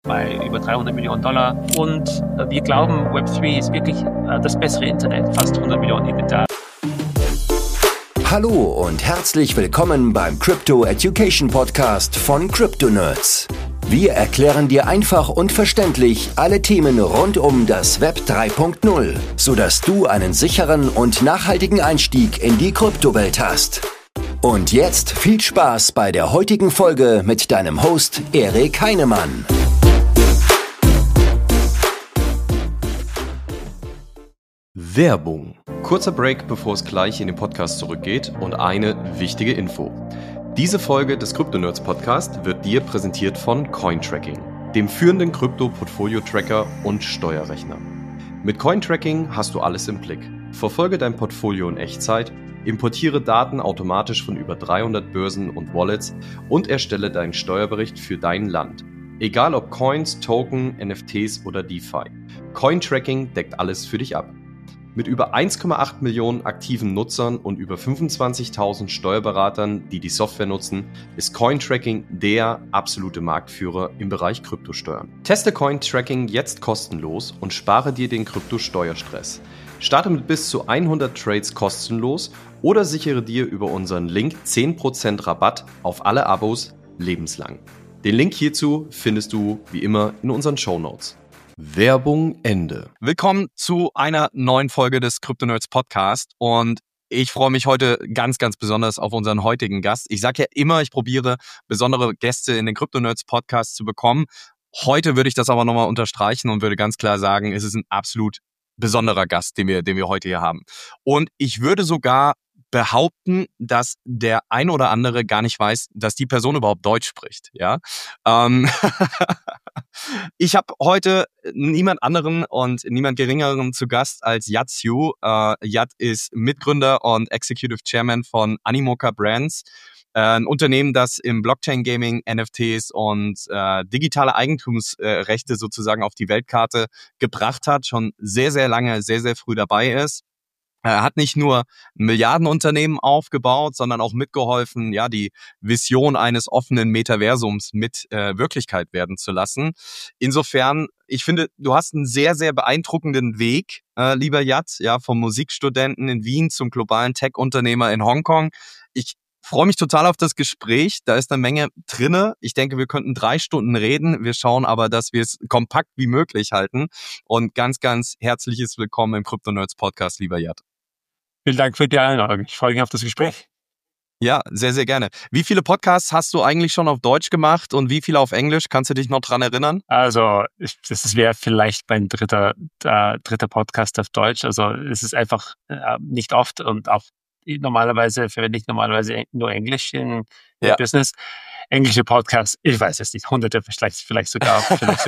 bei über 300 Millionen Dollar. Und wir glauben, Web3 ist wirklich das bessere Internet, fast 100 Millionen EBITDA. Hallo und herzlich willkommen beim Crypto Education Podcast von CryptoNerds. Wir erklären dir einfach und verständlich alle Themen rund um das Web 3.0, sodass du einen sicheren und nachhaltigen Einstieg in die Kryptowelt hast. Und jetzt viel Spaß bei der heutigen Folge mit deinem Host Erik Heinemann. Werbung. Kurzer Break, bevor es gleich in den Podcast zurückgeht und eine wichtige Info. Diese Folge des CryptoNerds Podcast wird dir präsentiert von Cointracking, dem führenden Krypto-Portfolio-Tracker und Steuerrechner. Mit Cointracking hast du alles im Blick. Verfolge dein Portfolio in Echtzeit, importiere Daten automatisch von über 300 Börsen und Wallets und erstelle deinen Steuerbericht für dein Land. Egal ob Coins, Token, NFTs oder DeFi. Cointracking deckt alles für dich ab. Mit über 1,8 Millionen aktiven Nutzern und über 25.000 Steuerberatern, die die Software nutzen, ist Cointracking der absolute Marktführer im Bereich Kryptosteuern. Teste Cointracking jetzt kostenlos und spare dir den Kryptosteuerstress. Starte mit bis zu 100 Trades kostenlos oder sichere dir über unseren Link 10% Rabatt auf alle Abos lebenslang. Den Link hierzu findest du wie immer in unseren Shownotes. Werbung Ende. Willkommen zu einer neuen Folge des CryptoNerds Podcast und ich freue mich heute ganz, ganz besonders auf unseren heutigen Gast. Ich sage ja immer, ich probiere besondere Gäste in den CryptoNerds Podcast zu bekommen. Heute würde ich das aber nochmal unterstreichen und würde ganz klar sagen, es ist ein absolut besonderer Gast, den wir heute hier haben. Und ich würde sogar behaupten, dass der ein oder andere gar nicht weiß, dass die Person überhaupt Deutsch spricht. Ja, ich habe heute niemand anderen und niemand geringeren zu Gast als Yat Siu. Yat ist Mitgründer und Executive Chairman von Animoca Brands, ein Unternehmen, das im Blockchain-Gaming, NFTs und digitale Eigentumsrechte sozusagen auf die Weltkarte gebracht hat, schon sehr, sehr lange, sehr, sehr früh dabei ist. Er hat nicht nur ein Milliardenunternehmen aufgebaut, sondern auch mitgeholfen, ja, die Vision eines offenen Metaversums mit Wirklichkeit werden zu lassen. Insofern, ich finde, du hast einen sehr, sehr beeindruckenden Weg, lieber Yat, ja, vom Musikstudenten in Wien zum globalen Tech-Unternehmer in Hongkong. Ich freue mich total auf das Gespräch. Da ist eine Menge drinne. Ich denke, wir könnten 3 Stunden reden. Wir schauen aber, dass wir es kompakt wie möglich halten. Und ganz, ganz herzliches Willkommen im CryptoNerds Podcast, lieber Yat. Vielen Dank für die Einladung. Ich freue mich auf das Gespräch. Ja, sehr, sehr gerne. Wie viele Podcasts hast du eigentlich schon auf Deutsch gemacht und wie viele auf Englisch? Kannst du dich noch dran erinnern? Also, das wäre vielleicht mein dritter Podcast auf Deutsch. Also, es ist einfach nicht oft und auch normalerweise verwende ich nur Englisch in Business. Englische Podcasts, ich weiß es nicht, hunderte, vielleicht sogar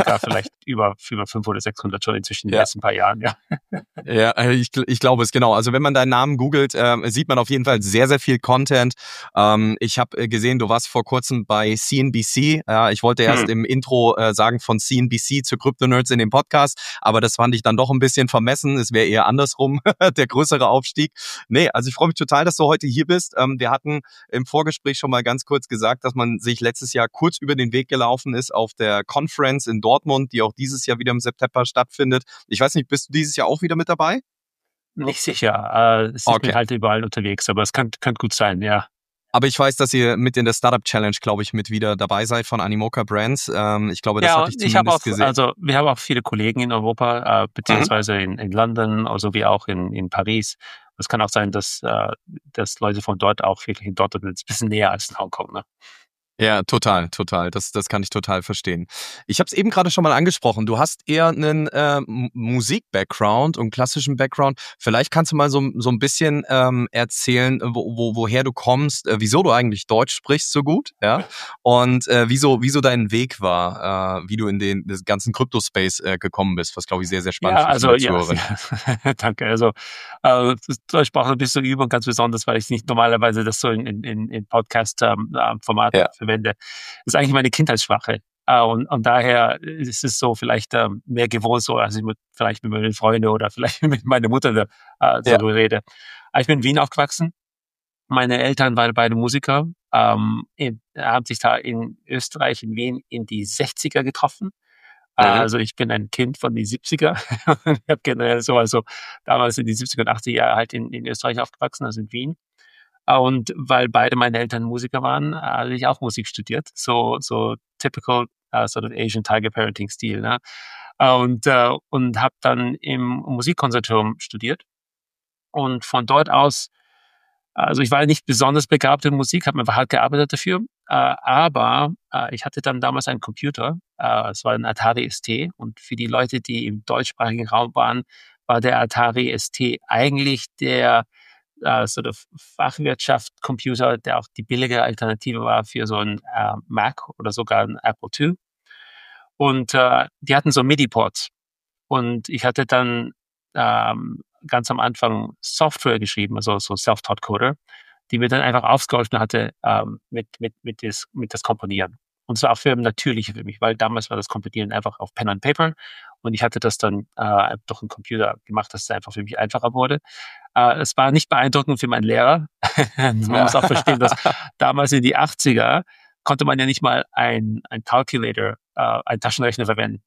über 500 oder 600 schon inzwischen in den letzten paar Jahren, ja. Ja, ich glaube es, genau. Also wenn man deinen Namen googelt, sieht man auf jeden Fall sehr, sehr viel Content. Ich habe gesehen, du warst vor kurzem bei CNBC. Ich wollte erst im Intro sagen von CNBC zu CryptoNerds in dem Podcast, aber das fand ich dann doch ein bisschen vermessen. Es wäre eher andersrum, der größere Aufstieg. Nee, also ich freue mich total, dass du heute hier bist. Wir hatten im Vorgespräch schon mal ganz kurz gesagt, dass man sich letztes Jahr kurz über den Weg gelaufen ist auf der Conference in Dortmund, die auch dieses Jahr wieder im September stattfindet. Ich weiß nicht, bist du dieses Jahr auch wieder mit dabei? Nicht sicher. Ich bin halt überall unterwegs, aber es könnte gut sein, ja. Aber ich weiß, dass ihr mit in der Startup Challenge, glaube ich, mit wieder dabei seid von Animoca Brands. Ich glaube, das hatte ich zumindest gesehen. Also wir haben auch viele Kollegen in Europa, beziehungsweise in London, also wie auch in Paris. Es kann auch sein, dass Leute von dort auch wirklich in Dortmund ein bisschen näher als in Hongkong, ne? Ja, total. Das kann ich total verstehen. Ich habe es eben gerade schon mal angesprochen. Du hast eher einen Musik-Background und klassischen Background. Vielleicht kannst du mal so ein bisschen erzählen, woher du kommst, wieso du eigentlich Deutsch sprichst so gut, ja, und wieso dein Weg war, wie du in den ganzen Crypto-Space gekommen bist, was glaube ich sehr, sehr spannend ist für die Zuhörer. Ja, danke. Also Deutsch braucht ein bisschen Übung, ganz besonders, weil ich nicht normalerweise das so in Podcast-Format verwende. Das ist eigentlich meine Kindheitssprache. Und daher ist es so vielleicht mehr gewohnt, so als ich vielleicht mit meinen Freunden oder vielleicht mit meiner Mutter darüber rede. Ich bin in Wien aufgewachsen. Meine Eltern waren beide Musiker, haben sich da in Österreich, in Wien, in die 60er getroffen. Also ich bin ein Kind von den 70er. Ich habe generell also damals in den 70er und 80er Jahren halt in Österreich aufgewachsen, also in Wien. Und weil beide meine Eltern Musiker waren, habe ich auch Musik studiert. So typical sort of Asian Tiger Parenting Stil. Ne? Und habe dann im Musikkonservatorium studiert. Und von dort aus, also ich war nicht besonders begabt in Musik, habe einfach hart gearbeitet dafür. Aber ich hatte dann damals einen Computer. Es war ein Atari ST. Und für die Leute, die im deutschsprachigen Raum waren, war der Atari ST eigentlich der sort of Fachwirtschaft-Computer, der auch die billige Alternative war für so ein Mac oder sogar ein Apple II. Und die hatten so MIDI-Ports. Und ich hatte dann ganz am Anfang Software geschrieben, also so Self-Taught-Coder, die mir dann einfach ausgeholfen hatte mit das Komponieren. Und es war auch natürlicher für mich, weil damals war das Komponieren einfach auf Pen and Paper und ich hatte das dann durch einen Computer gemacht, dass es einfach für mich einfacher wurde. Es war nicht beeindruckend für meinen Lehrer. Man muss auch verstehen, dass damals in die 80er konnte man ja nicht mal ein Calculator, ein Taschenrechner verwenden.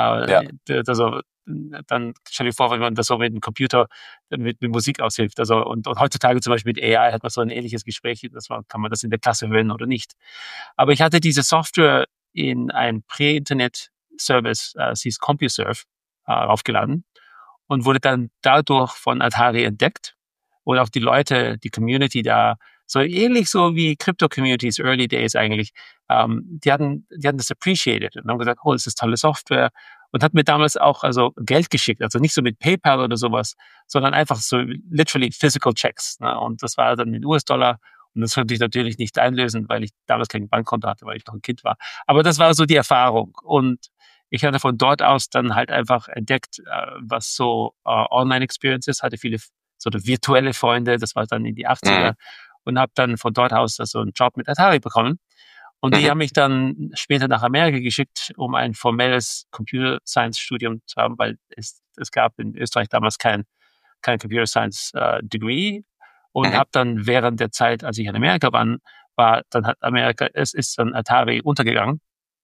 Also dann stell dir vor, wenn man das so mit einem Computer mit Musik aushilft. Also und heutzutage zum Beispiel mit AI hat man so ein ähnliches Gespräch, kann man das in der Klasse hören oder nicht. Aber ich hatte diese Software in ein Prä-Internet-Service, es hieß CompuServe, aufgeladen und wurde dann dadurch von Atari entdeckt. Und auch die Leute, die Community da, so ähnlich so wie Crypto-Communities, Early Days eigentlich, die hatten das appreciated und haben gesagt, oh, das ist tolle Software. Und hat mir damals auch also Geld geschickt, also nicht so mit PayPal oder sowas, sondern einfach so literally physical checks. Ne? Und das war dann in US-Dollar. Und das konnte ich natürlich nicht einlösen, weil ich damals kein Bankkonto hatte, weil ich noch ein Kind war. Aber das war so die Erfahrung. Und ich hatte von dort aus dann halt einfach entdeckt, was so Online-Experiences, hatte viele so virtuelle Freunde, das war dann in die 80er. Und habe dann von dort aus so einen Job mit Atari bekommen. Und die haben mich dann später nach Amerika geschickt, um ein formelles Computer Science Studium zu haben, weil es gab in Österreich damals kein Computer Science Degree. Und habe dann während der Zeit, als ich in Amerika war, dann hat ist dann Atari untergegangen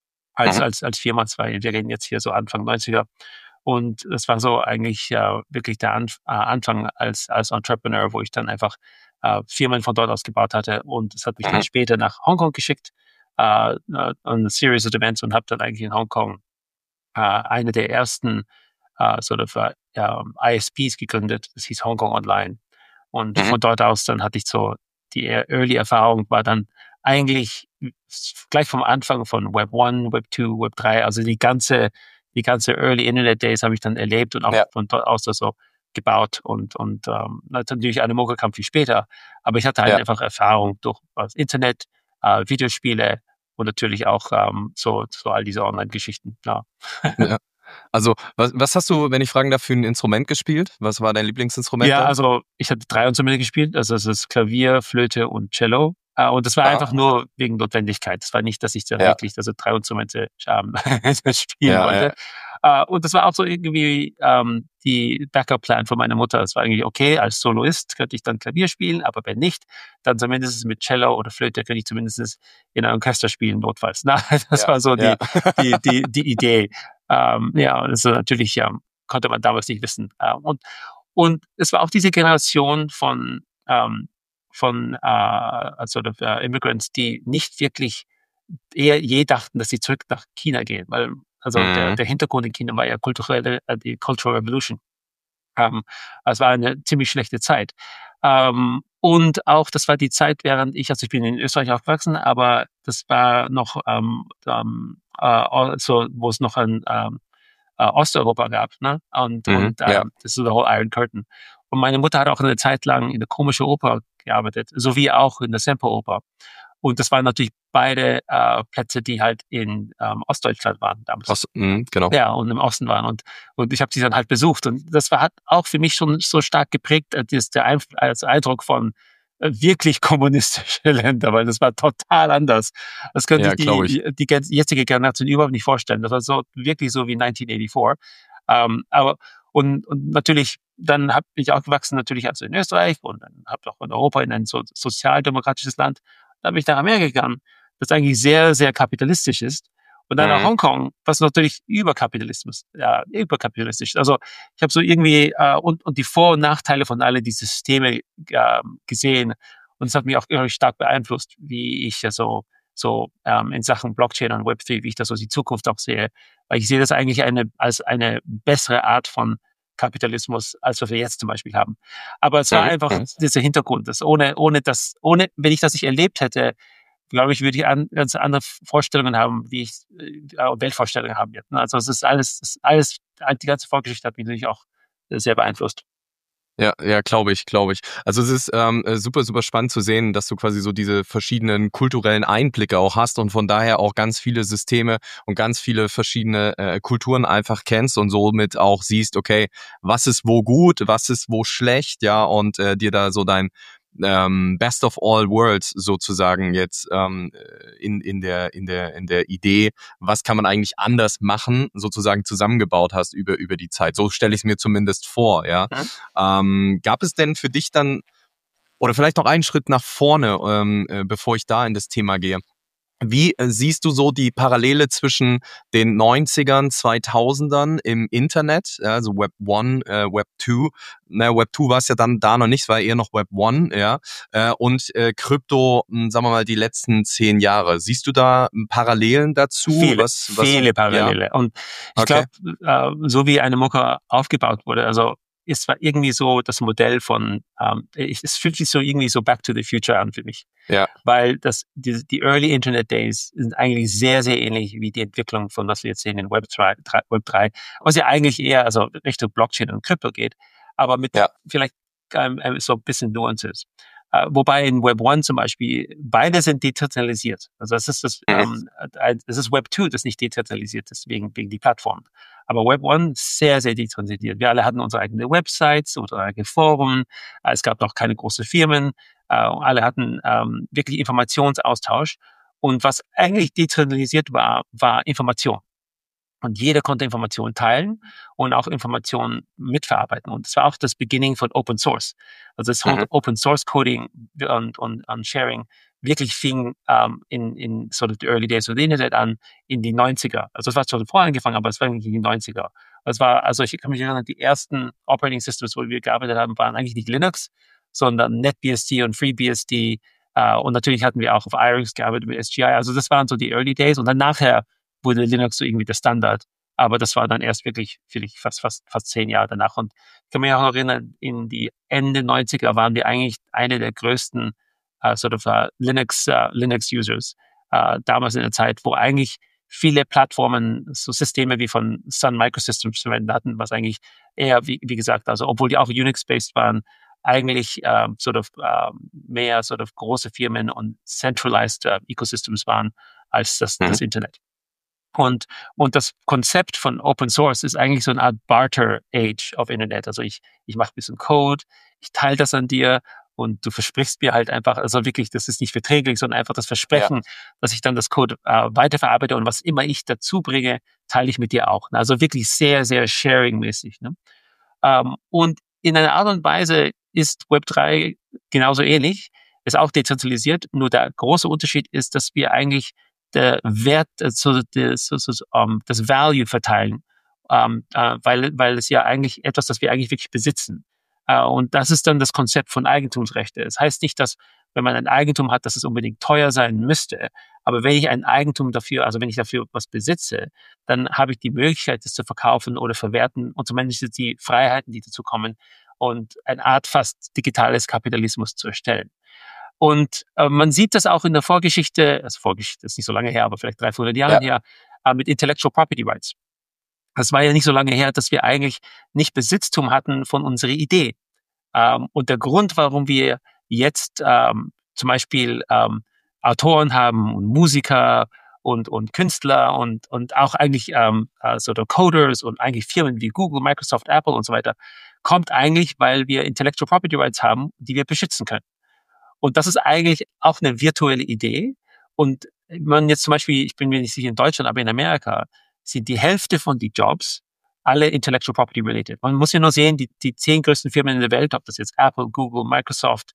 als Firma. Wir reden jetzt hier so Anfang 90er. Und das war so eigentlich wirklich der Anfang als Entrepreneur, wo ich dann einfach Firmen von dort aus gebaut hatte. Und es hat mich dann später nach Hongkong geschickt, eine Series of Events, und habe dann eigentlich in Hongkong eine der ersten ISPs gegründet. Das hieß Hongkong Online. Und von dort aus dann hatte ich so die Early-Erfahrung, war dann eigentlich gleich vom Anfang von Web 1, Web 2, Web 3, also die ganze Early Internet Days habe ich dann erlebt und auch von dort aus das so gebaut und natürlich Animoca kam viel später, aber ich hatte halt einfach Erfahrung durch das Internet, Videospiele und natürlich auch so all diese Online-Geschichten. Ja. Also, was hast du, wenn ich fragen darf, für ein Instrument gespielt? Was war dein Lieblingsinstrument? Ja, also ich hatte 3 Instrumente gespielt, also es ist Klavier, Flöte und Cello. Und das war einfach nur wegen Notwendigkeit. Das war nicht, dass ich da wirklich 3 Instrumente spielen wollte. Und das war auch so irgendwie die Backup-Plan von meiner Mutter. Es war eigentlich okay, als Soloist könnte ich dann Klavier spielen, aber wenn nicht, dann zumindest mit Cello oder Flöte könnte ich zumindest in einem Orchester spielen, notfalls. Das war so die Idee. Also natürlich konnte man damals nicht wissen. Und es war auch diese Generation von Immigrants, die nicht wirklich eher je dachten, dass sie zurück nach China gehen, weil der Hintergrund in China war ja die Cultural Revolution. Es war eine ziemlich schlechte Zeit. Und auch, das war die Zeit, während ich bin in Österreich aufgewachsen, aber das war noch wo es noch ein Osteuropa gab, ne? Und das ist so der whole Iron Curtain. Und meine Mutter hat auch eine Zeit lang in der Komischen Oper gearbeitet, sowie auch in der Semperoper. Und das waren natürlich beide Plätze, die halt in Ostdeutschland waren damals. Genau. Ja, und im Osten waren. Und ich habe sie dann halt besucht. Und das hat auch für mich schon so stark geprägt, als Eindruck von wirklich kommunistische Länder, weil das war total anders. Das könnte die jetzige Generation überhaupt nicht vorstellen. Das war so wirklich so wie 1984. Und natürlich, dann habe ich auch gewachsen, natürlich also in Österreich und dann habe ich auch in Europa in ein sozialdemokratisches Land. Da bin ich nach Amerika gegangen, das eigentlich sehr, sehr kapitalistisch ist. Und dann nach Hongkong, was natürlich überkapitalistisch. Also ich habe so irgendwie und die Vor- und Nachteile von alle diese Systeme gesehen. Und es hat mich auch irgendwie stark beeinflusst, wie ich ja so in Sachen Blockchain und Web3, wie ich da so die Zukunft auch sehe. Weil ich sehe das eigentlich als eine bessere Art von Kapitalismus, als was wir jetzt zum Beispiel haben. Aber es war einfach dieser Hintergrund, dass wenn ich das nicht erlebt hätte, glaube ich, würde ich ganz andere Vorstellungen haben, wie ich Weltvorstellungen haben wird. Also es ist alles, die ganze Vorgeschichte hat mich natürlich auch sehr beeinflusst. Ja, glaube ich. Also es ist super, super spannend zu sehen, dass du quasi so diese verschiedenen kulturellen Einblicke auch hast und von daher auch ganz viele Systeme und ganz viele verschiedene Kulturen einfach kennst und somit auch siehst, okay, was ist wo gut, was ist wo schlecht, ja, und dir da so dein Best of all worlds sozusagen jetzt in der Idee, was kann man eigentlich anders machen, sozusagen zusammengebaut hast über die Zeit. So stelle ich es mir zumindest vor, ja. Gab es denn für dich dann, oder vielleicht noch einen Schritt nach vorne, bevor ich da in das Thema gehe, wie siehst du so die Parallele zwischen den 90ern, 2000ern im Internet, also Web 1, Web 2, Web 2 war es ja dann da noch nicht, es war eher noch Web 1, ja, und Krypto, sagen wir mal, die letzten 10 Jahre. Siehst du da Parallelen dazu? Viele Parallele. Ja? Und ich glaube, so wie eine Mucke aufgebaut wurde, also es war irgendwie so das Modell von, es fühlt sich so irgendwie so Back to the Future an für mich. Ja. Weil die Early Internet Days sind eigentlich sehr, sehr ähnlich wie die Entwicklung von was wir jetzt sehen in Web 3, was ja eigentlich eher also Richtung Blockchain und Krypto geht, aber mit vielleicht so ein bisschen Nuances. Wobei in Web 1 zum Beispiel, beide sind dezentralisiert. Also das ist das ist Web 2, das nicht dezentralisiert ist, wegen die Plattform. Aber Web 1 sehr, sehr dezentralisiert. Wir alle hatten unsere eigenen Websites, unsere eigenen Foren. Es gab noch keine großen Firmen. Alle hatten wirklich Informationsaustausch. Und was eigentlich dezentralisiert war Information. Und jeder konnte Informationen teilen und auch Informationen mitverarbeiten. Und das war auch das Beginning von Open Source. Also das Open Source Coding und Sharing wirklich fing in sort of the early days of the Internet an, in die 90er. Also es war schon vorher angefangen, aber es war eigentlich in die 90er. Also ich kann mich erinnern, die ersten Operating Systems, wo wir gearbeitet haben, waren eigentlich nicht Linux, sondern NetBSD und FreeBSD. Und natürlich hatten wir auch auf IRIX gearbeitet mit SGI. Also das waren so die Early Days. Und dann nachher wurde Linux so irgendwie der Standard. Aber das war dann erst wirklich fast 10 Jahre danach. Und ich kann mich auch erinnern, in die Ende 90er waren wir eigentlich eine der größten Linux-Users. Damals in der Zeit, wo eigentlich viele Plattformen so Systeme wie von Sun Microsystems verwendet hatten, was eigentlich eher, wie gesagt, also obwohl die auch Unix-based waren, eigentlich mehr große Firmen und centralized Ecosystems waren als das Internet. Und das Konzept von Open Source ist eigentlich so eine Art Barter Age auf Internet. Also ich mache ein bisschen Code, ich teile das an dir und du versprichst mir halt einfach, also wirklich, das ist nicht verträglich, sondern einfach das Versprechen, dass ich dann das Code weiterverarbeite und was immer ich dazu bringe, teile ich mit dir auch. Also wirklich sehr, sehr sharing-mäßig. Ne? Und in einer Art und Weise ist Web3 genauso ähnlich, ist auch dezentralisiert, nur der große Unterschied ist, dass wir eigentlich der Wert, das Value verteilen, weil es ja eigentlich etwas, das wir eigentlich wirklich besitzen. Und das ist dann das Konzept von Eigentumsrechte. Das heißt nicht, dass wenn man ein Eigentum hat, dass es unbedingt teuer sein müsste. Aber wenn ich ein Eigentum dafür, also wenn ich dafür was besitze, dann habe ich die Möglichkeit, das zu verkaufen oder verwerten und zumindest die Freiheiten, die dazu kommen und eine Art fast digitales Kapitalismus zu erstellen. Und man sieht das auch in der Vorgeschichte ist nicht so lange her, aber vielleicht 300-400 Jahre her, mit Intellectual Property Rights. Das war ja nicht so lange her, dass wir eigentlich nicht Besitztum hatten von unserer Idee. Und der Grund, warum wir jetzt zum Beispiel Autoren haben und Musiker und Künstler und auch eigentlich Coders und eigentlich Firmen wie Google, Microsoft, Apple und so weiter, kommt eigentlich, weil wir Intellectual Property Rights haben, die wir beschützen können. Und das ist eigentlich auch eine virtuelle Idee. Und wenn man jetzt zum Beispiel, ich bin mir nicht sicher in Deutschland, aber in Amerika, sind die Hälfte von die Jobs alle Intellectual Property related. Man muss ja nur sehen, die 10 größten Firmen in der Welt, ob das jetzt Apple, Google, Microsoft,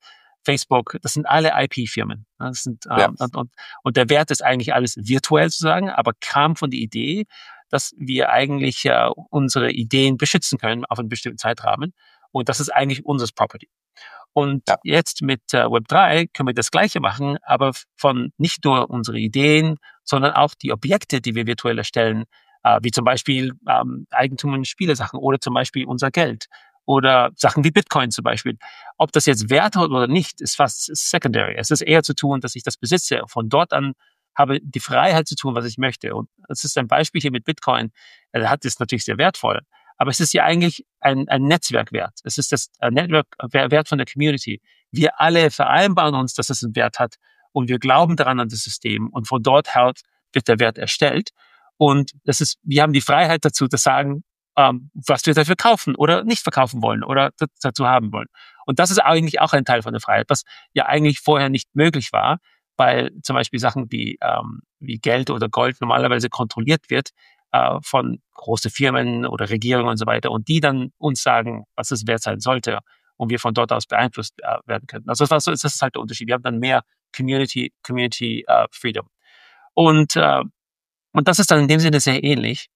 Facebook, das sind alle IP-Firmen. Das sind, und der Wert ist eigentlich alles virtuell sozusagen, aber kam von der Idee, dass wir eigentlich unsere Ideen beschützen können auf einen bestimmten Zeitrahmen. Und das ist eigentlich unser Property. Und jetzt mit Web3 können wir das Gleiche machen, aber von nicht nur unsere Ideen, sondern auch die Objekte, die wir virtuell erstellen, wie zum Beispiel Eigentum und Spielesachen oder zum Beispiel unser Geld oder Sachen wie Bitcoin zum Beispiel. Ob das jetzt Wert hat oder nicht, ist fast secondary. Es ist eher zu tun, dass ich das besitze. Von dort an habe die Freiheit zu tun, was ich möchte. Und das ist ein Beispiel hier mit Bitcoin. Das ist natürlich sehr wertvoll. Aber es ist ja eigentlich ein Netzwerkwert. Es ist das Netzwerkwert von der Community. Wir alle vereinbaren uns, dass es einen Wert hat und wir glauben daran an das System und von dort her wird der Wert erstellt. Und wir haben die Freiheit dazu, zu sagen, was wir dafür kaufen oder nicht verkaufen wollen oder dazu haben wollen. Und das ist eigentlich auch ein Teil von der Freiheit, was ja eigentlich vorher nicht möglich war, weil zum Beispiel Sachen wie Geld oder Gold normalerweise kontrolliert wird von großen Firmen oder Regierungen und so weiter und die dann uns sagen, was es wert sein sollte und wir von dort aus beeinflusst werden könnten. Also das ist halt der Unterschied. Wir haben dann mehr Community Freedom. Und das ist dann in dem Sinne sehr ähnlich.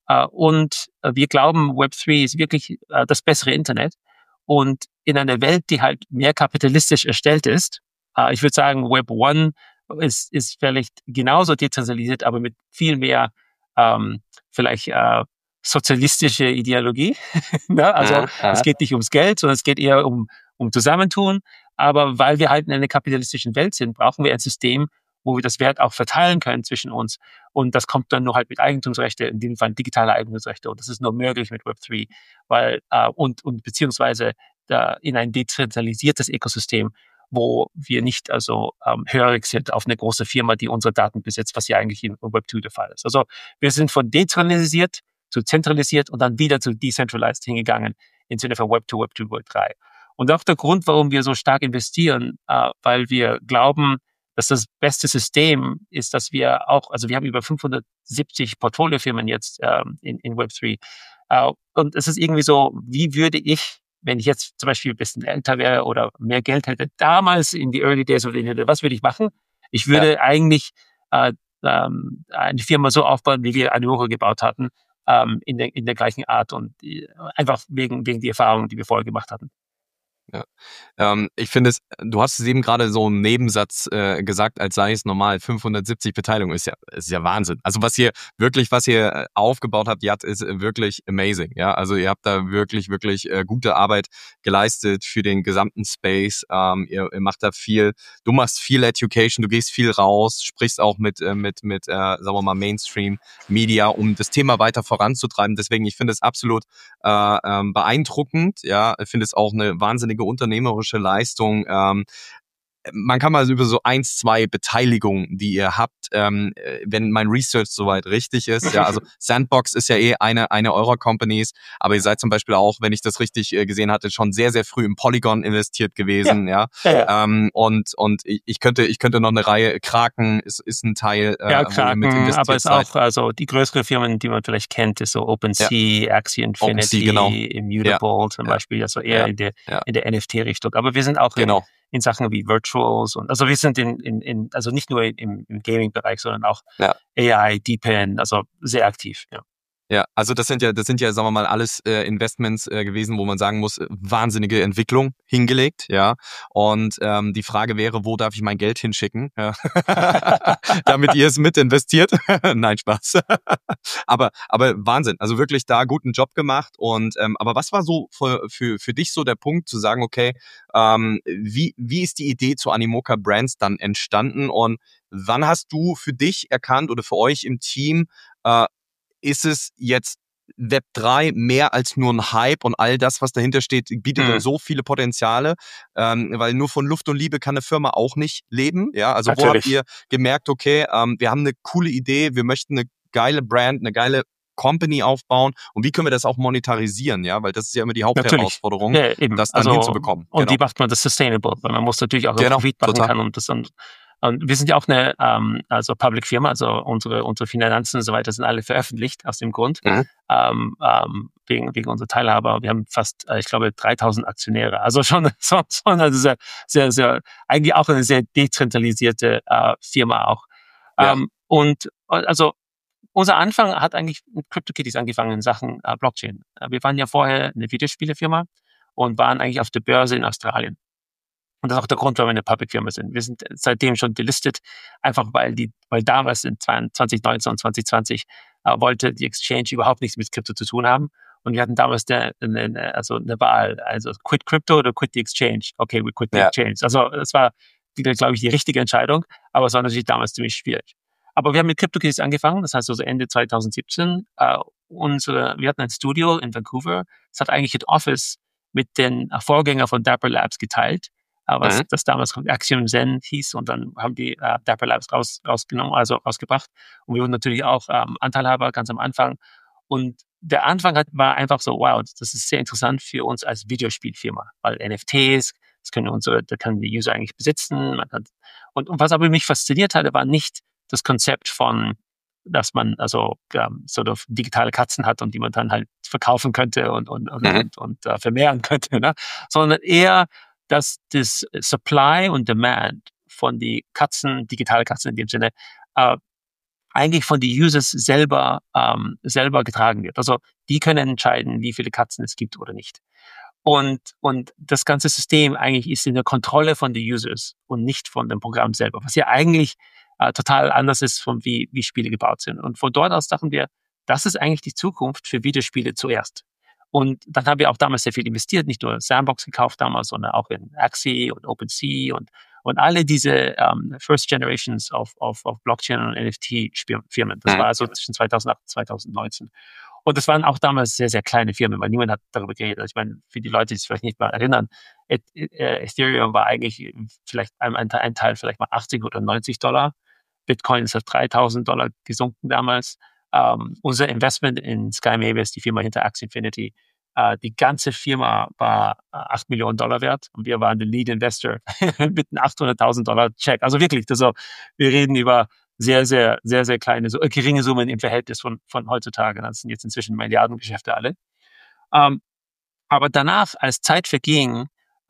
Und wir glauben, Web3 ist wirklich das bessere Internet. Und in einer Welt, die halt mehr kapitalistisch erstellt ist, ich würde sagen, Web 1 ist vielleicht genauso dezentralisiert, aber mit viel mehr vielleicht sozialistische Ideologie. Ne? Also es geht nicht ums Geld, sondern es geht eher um Zusammentun. Aber weil wir halt in einer kapitalistischen Welt sind, brauchen wir ein System, wo wir das Wert auch verteilen können zwischen uns. Und das kommt dann nur halt mit Eigentumsrechte, in dem Fall digitale Eigentumsrechte. Und das ist nur möglich mit Web3, weil und beziehungsweise in ein dezentralisiertes Ökosystem, wo wir nicht hörig sind auf eine große Firma, die unsere Daten besitzt, was ja eigentlich in Web2 der Fall ist. Also wir sind von dezentralisiert zu zentralisiert und dann wieder zu decentralized hingegangen im Sinne von Web2, Web3. Und auch der Grund, warum wir so stark investieren, weil wir glauben, dass das beste System ist, dass wir auch, also wir haben über 570 Portfoliofirmen jetzt in Web3. Und es ist irgendwie so, wie würde ich, wenn ich jetzt zum Beispiel ein bisschen älter wäre oder mehr Geld hätte, damals in die Early Days of the Internet, was würde ich machen? Ich würde eigentlich eine Firma so aufbauen, wie wir Animoca gebaut hatten, in der gleichen Art und einfach wegen die Erfahrungen, die wir vorher gemacht hatten. Ja. Ich finde du hast es eben gerade so einen Nebensatz gesagt, als sei es normal. 570 Beteiligungen ist ja Wahnsinn. Also was ihr aufgebaut habt, Yat, ist wirklich amazing. Ja, also ihr habt da wirklich gute Arbeit geleistet für den gesamten Space. Ihr macht da viel. Du machst viel Education, du gehst viel raus, sprichst auch mit sagen wir mal Mainstream Media, um das Thema weiter voranzutreiben. Deswegen, ich finde es absolut beeindruckend. Ja, ich finde es auch eine wahnsinnige unternehmerische Leistung. Man kann mal über so 1, 2 Beteiligungen, die ihr habt, wenn mein Research soweit richtig ist. Ja, also Sandbox ist ja eine eurer Companies, aber ihr seid zum Beispiel auch, wenn ich das richtig gesehen hatte, schon sehr, sehr früh im Polygon investiert gewesen. Ja. Und ich könnte noch eine Reihe, Kraken ist ein Teil, Kraken, mit investiert aber es ist auch, also die größeren Firmen, die man vielleicht kennt, ist so OpenSea, Axie Infinity, genau. Immutable zum Beispiel, also eher in der NFT-Richtung. Aber wir sind auch in Sachen wie Virtuals und also wir sind also nicht nur im Gaming-Bereich, sondern auch AI, DeepN, also sehr aktiv, ja. Ja, also das sind ja, sagen wir mal, alles Investments gewesen, wo man sagen muss, wahnsinnige Entwicklung hingelegt, ja. Und die Frage wäre, wo darf ich mein Geld hinschicken, ja? Damit ihr es mit investiert? Nein, Spaß. aber Wahnsinn, also wirklich da guten Job gemacht. Und aber was war so für dich so der Punkt zu sagen, okay, wie ist die Idee zu Animoca Brands dann entstanden und wann hast du für dich erkannt oder für euch im Team ist es jetzt Web3 mehr als nur ein Hype und all das, was dahinter steht, bietet so viele Potenziale, weil nur von Luft und Liebe kann eine Firma auch nicht leben. Ja, also natürlich. Wo habt ihr gemerkt, okay, wir haben eine coole Idee, wir möchten eine geile Brand, eine geile Company aufbauen und wie können wir das auch monetarisieren, ja, weil das ist ja immer die Hauptherausforderung, das dann hinzubekommen. Und wie macht man das sustainable? Weil man muss natürlich auch Profit machen kann und das dann. Und wir sind ja auch eine Public Firma, also unsere Finanzen und so weiter sind alle veröffentlicht aus dem Grund. wegen unserer Teilhaber. Wir haben fast, ich glaube, 3000 Aktionäre. Also schon eine sehr, sehr, sehr, eigentlich auch eine sehr dezentralisierte Firma auch. Ja. Und also unser Anfang hat eigentlich mit CryptoKitties angefangen in Sachen Blockchain. Wir waren ja vorher eine Videospielefirma und waren eigentlich auf der Börse in Australien. Und das ist auch der Grund, warum wir eine Public-Firma sind. Wir sind seitdem schon delistet, einfach weil damals in 2019 und 2020 wollte die Exchange überhaupt nichts mit Krypto zu tun haben. Und wir hatten damals eine Wahl, also quit Crypto oder quit the Exchange. Okay, we quit the Exchange. Also das war, glaube ich, die richtige Entscheidung, aber es war natürlich damals ziemlich schwierig. Aber wir haben mit CryptoKitties angefangen, das heißt also Ende 2017. Wir hatten ein Studio in Vancouver. Es hat eigentlich ein Office mit den Vorgängern von Dapper Labs geteilt, was das damals Axiom Zen hieß, und dann haben die Dapper Labs rausgebracht. Und wir wurden natürlich auch Anteilhaber ganz am Anfang. Und der Anfang war einfach so, wow, das ist sehr interessant für uns als Videospielfirma, weil NFTs, da können die User eigentlich besitzen. Und was aber mich fasziniert hatte, war nicht das Konzept von, dass man sort of digitale Katzen hat und die man dann halt verkaufen könnte und vermehren könnte, ne? Sondern eher, dass das Supply und Demand von die Katzen, digitale Katzen in dem Sinne, eigentlich von den Users selber getragen wird. Also die können entscheiden, wie viele Katzen es gibt oder nicht. Und das ganze System eigentlich ist in der Kontrolle von den Users und nicht von dem Programm selber, was ja eigentlich total anders ist, von wie Spiele gebaut sind. Und von dort aus dachten wir, das ist eigentlich die Zukunft für Videospiele zuerst. Und dann haben wir auch damals sehr viel investiert, nicht nur Sandbox gekauft damals, sondern auch in Axie und OpenSea und alle diese First Generations auf Blockchain und NFT-Firmen. Das war also zwischen 2008 und 2019. Und das waren auch damals sehr, sehr kleine Firmen, weil niemand hat darüber geredet. Ich meine, für die Leute, die sich vielleicht nicht mal erinnern, Ethereum war eigentlich vielleicht ein Teil vielleicht mal $80 oder $90. Bitcoin ist auf $3.000 gesunken damals. Unser Investment in Sky Mavis, die Firma hinter Axie Infinity, die ganze Firma war $8 Millionen wert und wir waren der Lead Investor mit einem $800.000 Check. Also wirklich, wir reden über sehr, sehr, sehr, sehr kleine, geringe Summen im Verhältnis von heutzutage. Das sind jetzt inzwischen Milliardengeschäfte alle. Aber danach, als Zeit verging,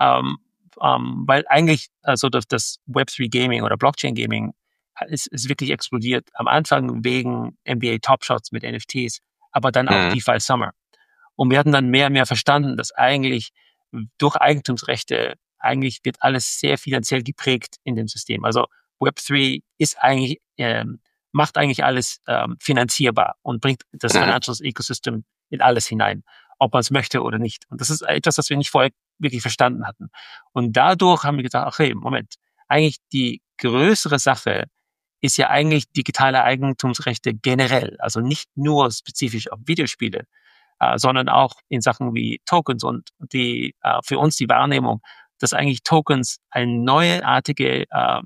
weil eigentlich das Web3 Gaming oder Blockchain Gaming ist wirklich explodiert. Am Anfang wegen NBA Top Shots mit NFTs, aber dann auch DeFi Summer. Und wir hatten dann mehr und mehr verstanden, dass eigentlich durch Eigentumsrechte eigentlich wird alles sehr finanziell geprägt in dem System. Also Web3 ist eigentlich, macht eigentlich alles finanzierbar und bringt das Financial Ecosystem in alles hinein, ob man es möchte oder nicht. Und das ist etwas, das wir nicht vorher wirklich verstanden hatten. Und dadurch haben wir gedacht, okay, Moment, eigentlich die größere Sache ist ja eigentlich digitale Eigentumsrechte generell, also nicht nur spezifisch auf Videospiele, sondern auch in Sachen wie Tokens und für uns die Wahrnehmung, dass eigentlich Tokens ein neuartiges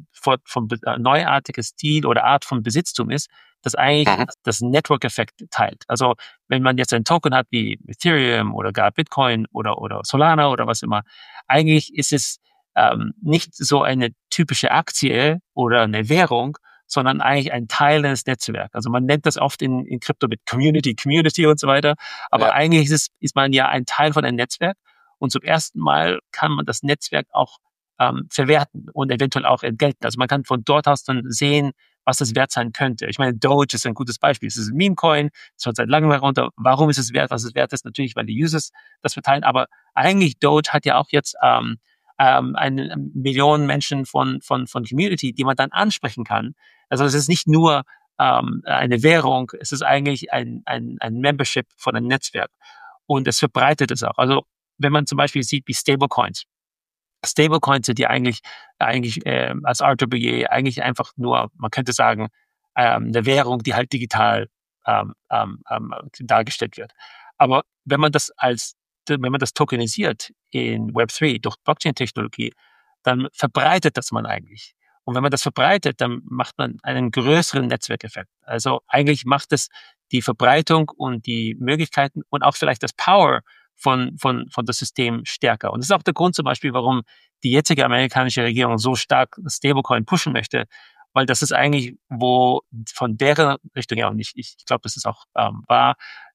Stil oder Art von Besitztum ist, das eigentlich das Network-Effekt teilt. Also wenn man jetzt ein Token hat wie Ethereum oder gar Bitcoin oder Solana oder was immer, eigentlich ist es nicht so eine typische Aktie oder eine Währung, sondern eigentlich ein Teil eines Netzwerks. Also man nennt das oft in Krypto mit Community und so weiter. Aber eigentlich ist man ja ein Teil von einem Netzwerk. Und zum ersten Mal kann man das Netzwerk auch verwerten und eventuell auch entgelten. Also man kann von dort aus dann sehen, was das wert sein könnte. Ich meine, Doge ist ein gutes Beispiel. Es ist ein Meme-Coin, es wird seit langem herunter. Warum ist es wert, was es wert ist? Natürlich, weil die Users das verteilen. Aber eigentlich Doge hat ja auch jetzt eine Million Menschen von Community, die man dann ansprechen kann. Also es ist nicht nur eine Währung, es ist eigentlich ein Membership von einem Netzwerk. Und es verbreitet es auch. Also wenn man zum Beispiel sieht wie Stablecoins sind ja eigentlich als RWA eigentlich einfach nur, man könnte sagen, eine Währung, die halt digital dargestellt wird. Aber wenn man das tokenisiert in Web3 durch Blockchain-Technologie, dann verbreitet das man eigentlich. Und wenn man das verbreitet, dann macht man einen größeren Netzwerkeffekt. Also eigentlich macht es die Verbreitung und die Möglichkeiten und auch vielleicht das Power von das System stärker. Und das ist auch der Grund zum Beispiel, warum die jetzige amerikanische Regierung so stark das Stablecoin pushen möchte, weil das ist eigentlich, wo von deren Richtung, ja, und ich glaube, das ist auch wahr,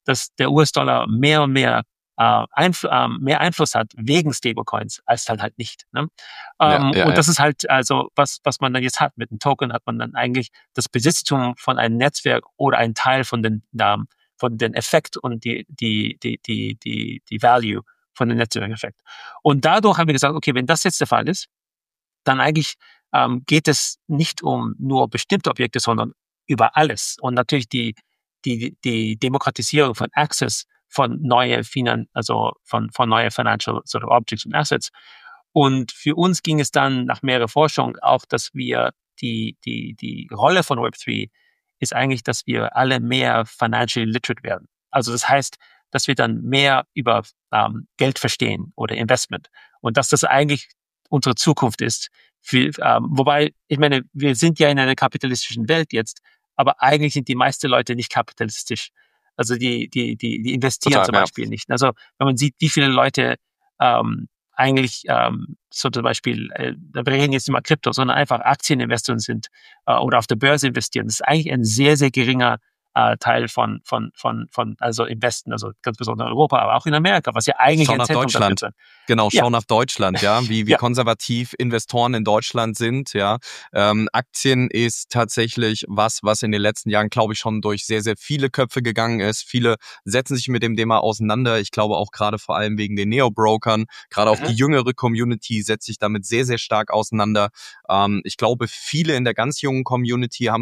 dass der US-Dollar mehr und mehr mehr Einfluss hat wegen Stablecoins als halt nicht. Ne? Und das ist halt also was man dann jetzt hat. Mit dem Token hat man dann eigentlich das Besitztum von einem Netzwerk oder einen Teil von den Effekt und die Value von dem Netzwerkeffekt. Und dadurch haben wir gesagt, okay, wenn das jetzt der Fall ist, dann eigentlich geht es nicht um nur bestimmte Objekte, sondern über alles. Und natürlich die Demokratisierung von Access von neue von neue Financial sort of Objects und Assets. Und für uns ging es dann nach mehrerer Forschung auch, dass wir die Rolle von Web3 ist eigentlich, dass wir alle mehr financially literate werden. Also das heißt, dass wir dann mehr über Geld verstehen oder Investment und dass das eigentlich unsere Zukunft ist. Wobei, ich meine, wir sind ja in einer kapitalistischen Welt jetzt, aber eigentlich sind die meisten Leute nicht kapitalistisch. Also die investieren total, zum Beispiel nicht. Also wenn man sieht, wie viele Leute eigentlich so zum Beispiel, wir reden jetzt nicht mal Krypto, sondern einfach Aktieninvestoren sind oder auf der Börse investieren. Das ist eigentlich ein sehr, sehr geringer Teil von also Investen, also ganz besonders in Europa, aber auch in Amerika, was ja eigentlich ein Zentrum Deutschland. Dafür ist. Genau, schau nach Deutschland, ja, wie konservativ Investoren in Deutschland sind, ja. Aktien ist tatsächlich was in den letzten Jahren, glaube ich, schon durch sehr, sehr viele Köpfe gegangen ist. Viele setzen sich mit dem Thema auseinander. Ich glaube auch gerade vor allem wegen den Neo-Brokern, gerade auch die jüngere Community setzt sich damit sehr, sehr stark auseinander. Ich glaube, viele in der ganz jungen Community haben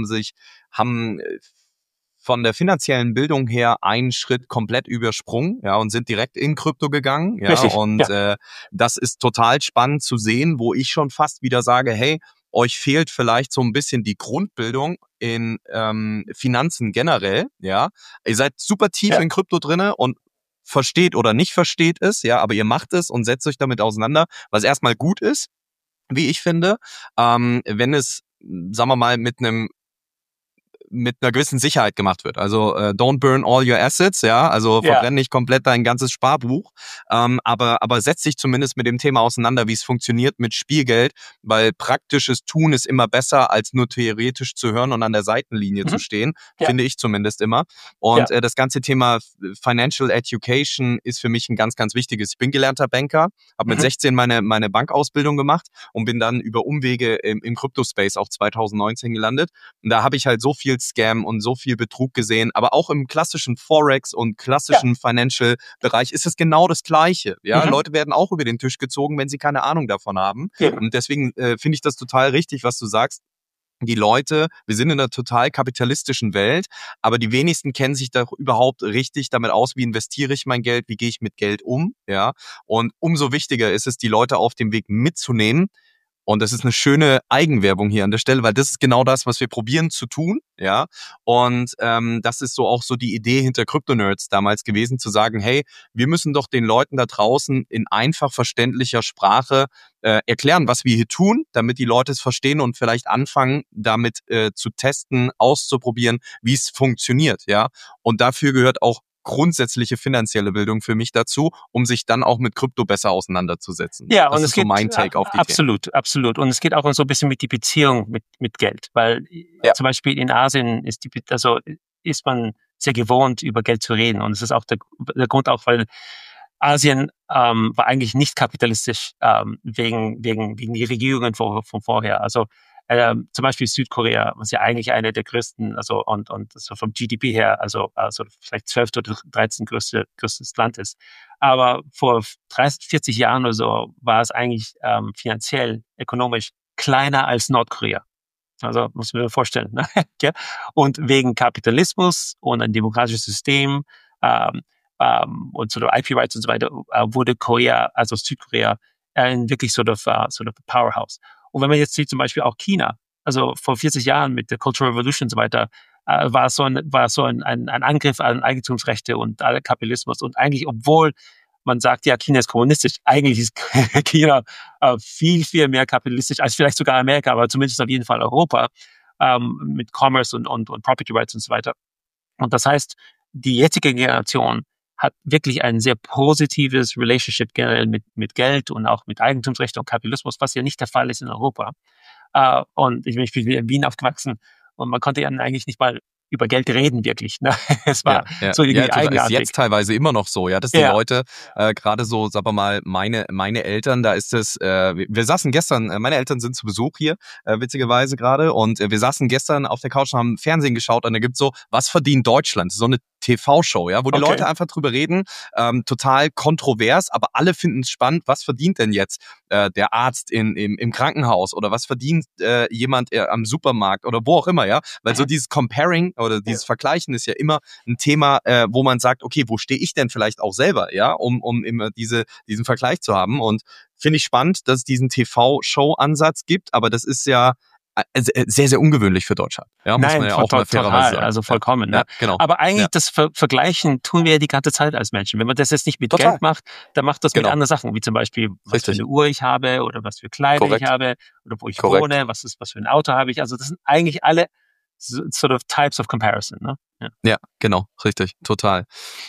von der finanziellen Bildung her einen Schritt komplett übersprungen, ja, und sind direkt in Krypto gegangen, ja. Richtig, und das ist total spannend zu sehen, wo ich schon fast wieder sage, hey, euch fehlt vielleicht so ein bisschen die Grundbildung in Finanzen generell, ja. Ihr seid super tief in Krypto drinne und versteht oder nicht versteht es, ja, aber ihr macht es und setzt euch damit auseinander, was erstmal gut ist, wie ich finde, wenn es, sagen wir mal, mit einer gewissen Sicherheit gemacht wird. Also don't burn all your assets, ja, also verbrenn nicht komplett dein ganzes Sparbuch, aber setz dich zumindest mit dem Thema auseinander, wie es funktioniert mit Spielgeld, weil praktisches Tun ist immer besser, als nur theoretisch zu hören und an der Seitenlinie zu stehen, finde ich zumindest immer. Und das ganze Thema Financial Education ist für mich ein ganz, ganz wichtiges. Ich bin gelernter Banker, habe mit 16 meine Bankausbildung gemacht und bin dann über Umwege im Crypto-Space auch 2019 gelandet. Und da habe ich halt so viel Scam und so viel Betrug gesehen, aber auch im klassischen Forex und klassischen Financial-Bereich ist es genau das Gleiche. Ja, Leute werden auch über den Tisch gezogen, wenn sie keine Ahnung davon haben. Und deswegen finde ich das total richtig, was du sagst. Die Leute, wir sind in einer total kapitalistischen Welt, aber die wenigsten kennen sich doch überhaupt richtig damit aus, wie investiere ich mein Geld, wie gehe ich mit Geld um, ja. Und umso wichtiger ist es, die Leute auf dem Weg mitzunehmen. Und das ist eine schöne Eigenwerbung hier an der Stelle, weil das ist genau das, was wir probieren zu tun, ja. Und das ist so auch so die Idee hinter Crypto-Nerds damals gewesen, zu sagen, hey, wir müssen doch den Leuten da draußen in einfach verständlicher Sprache erklären, was wir hier tun, damit die Leute es verstehen und vielleicht anfangen, damit zu testen, auszuprobieren, wie es funktioniert, ja. Und dafür gehört auch grundsätzliche finanzielle Bildung für mich dazu, um sich dann auch mit Krypto besser auseinanderzusetzen. Ja, das und ist so mein Take auf die Themen. Absolut. Und es geht auch so ein bisschen mit die Beziehung mit Geld, weil zum Beispiel in Asien ist man sehr gewohnt, über Geld zu reden. Und es ist auch der Grund auch, weil Asien war eigentlich nicht kapitalistisch wegen die Regierungen von vorher. Also zum Beispiel Südkorea, was ja eigentlich eine der größten, also und so vom GDP her, also vielleicht 12. oder 13. größtes Land ist. Aber vor 30, 40 Jahren oder so war es eigentlich finanziell, ökonomisch kleiner als Nordkorea. Also muss man sich vorstellen. Ne? Und wegen Kapitalismus und ein demokratisches System und so IP-Rights und so weiter wurde Korea, also Südkorea, wirklich so ein Powerhouse. Und wenn man jetzt sieht, zum Beispiel auch China, also vor 40 Jahren mit der Cultural Revolution und so weiter, war so ein Angriff an Eigentumsrechte und Kapitalismus. Und eigentlich, obwohl man sagt, ja, China ist kommunistisch, eigentlich ist China viel, viel mehr kapitalistisch als vielleicht sogar Amerika, aber zumindest auf jeden Fall Europa, mit Commerce und Property Rights und so weiter. Und das heißt, die jetzige Generation hat wirklich ein sehr positives Relationship generell mit Geld und auch mit Eigentumsrecht und Kapitalismus, was ja nicht der Fall ist in Europa. Und ich bin in Wien aufgewachsen und man konnte ja eigentlich nicht mal über Geld reden wirklich. Ne? Es war so irgendwie eigenartig. Ist jetzt teilweise immer noch so, ja, dass die Leute, gerade so, sagen wir mal, meine Eltern, da ist es, wir saßen gestern, meine Eltern sind zu Besuch hier, witzigerweise gerade, und wir saßen gestern auf der Couch und haben Fernsehen geschaut, und da gibt's so, was verdient Deutschland? So eine TV-Show, ja, wo die Leute einfach drüber reden, total kontrovers, aber alle finden es spannend, was verdient denn jetzt der Arzt im Krankenhaus, oder was verdient jemand am Supermarkt oder wo auch immer, ja, weil so dieses Comparing oder dieses Vergleichen ist ja immer ein Thema, wo man sagt, okay, wo stehe ich denn vielleicht auch selber, ja, um immer diesen Vergleich zu haben, und finde ich spannend, dass es diesen TV-Show-Ansatz gibt, aber das ist ja sehr, sehr ungewöhnlich für Deutschland. Ja, muss man ja auch mal fairerweise sagen. Also vollkommen. Ja, genau. Aber eigentlich das Vergleichen tun wir ja die ganze Zeit als Menschen. Wenn man das jetzt nicht mit Geld macht, dann macht das mit anderen Sachen, wie zum Beispiel, was für eine Uhr ich habe oder was für Kleider ich habe oder wo ich wohne, was für ein Auto habe ich. Also das sind eigentlich alle sort of types of comparison. Ne? Ja, genau, richtig, total.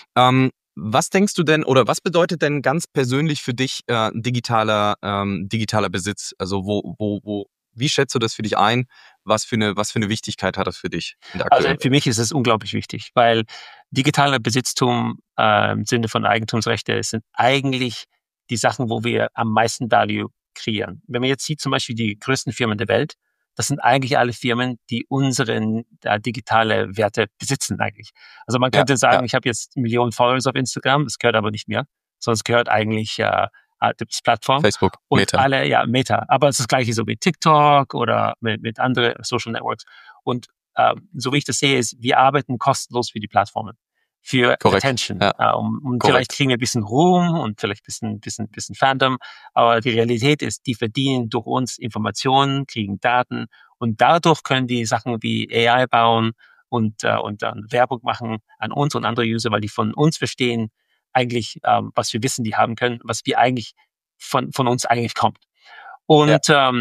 Was denkst du denn, oder was bedeutet denn ganz persönlich für dich digitaler Besitz? Also wie schätzt du das für dich ein? Was für eine Wichtigkeit hat das für dich? Also für mich ist es unglaublich wichtig, weil digitaler Besitztum im Sinne von Eigentumsrechte sind eigentlich die Sachen, wo wir am meisten Value kreieren. Wenn man jetzt sieht, zum Beispiel die größten Firmen der Welt, das sind eigentlich alle Firmen, die unsere digitale Werte besitzen eigentlich. Also man könnte sagen, ich habe jetzt 1 Million Followers auf Instagram, das gehört aber nicht mir, sondern es gehört eigentlich das Plattform. Facebook, und Meta. Alle, Meta. Aber es ist das Gleiche so mit TikTok oder mit anderen Social Networks. Und so wie ich das sehe, ist, wir arbeiten kostenlos für die Plattformen. Für Attention. Und vielleicht kriegen wir ein bisschen Ruhm und vielleicht ein bisschen Fandom. Aber die Realität ist, die verdienen durch uns Informationen, kriegen Daten. Und dadurch können die Sachen wie AI bauen und dann Werbung machen an uns und andere User, weil die von uns verstehen, eigentlich, was wir wissen, die haben können, was wir eigentlich von uns eigentlich kommt. Und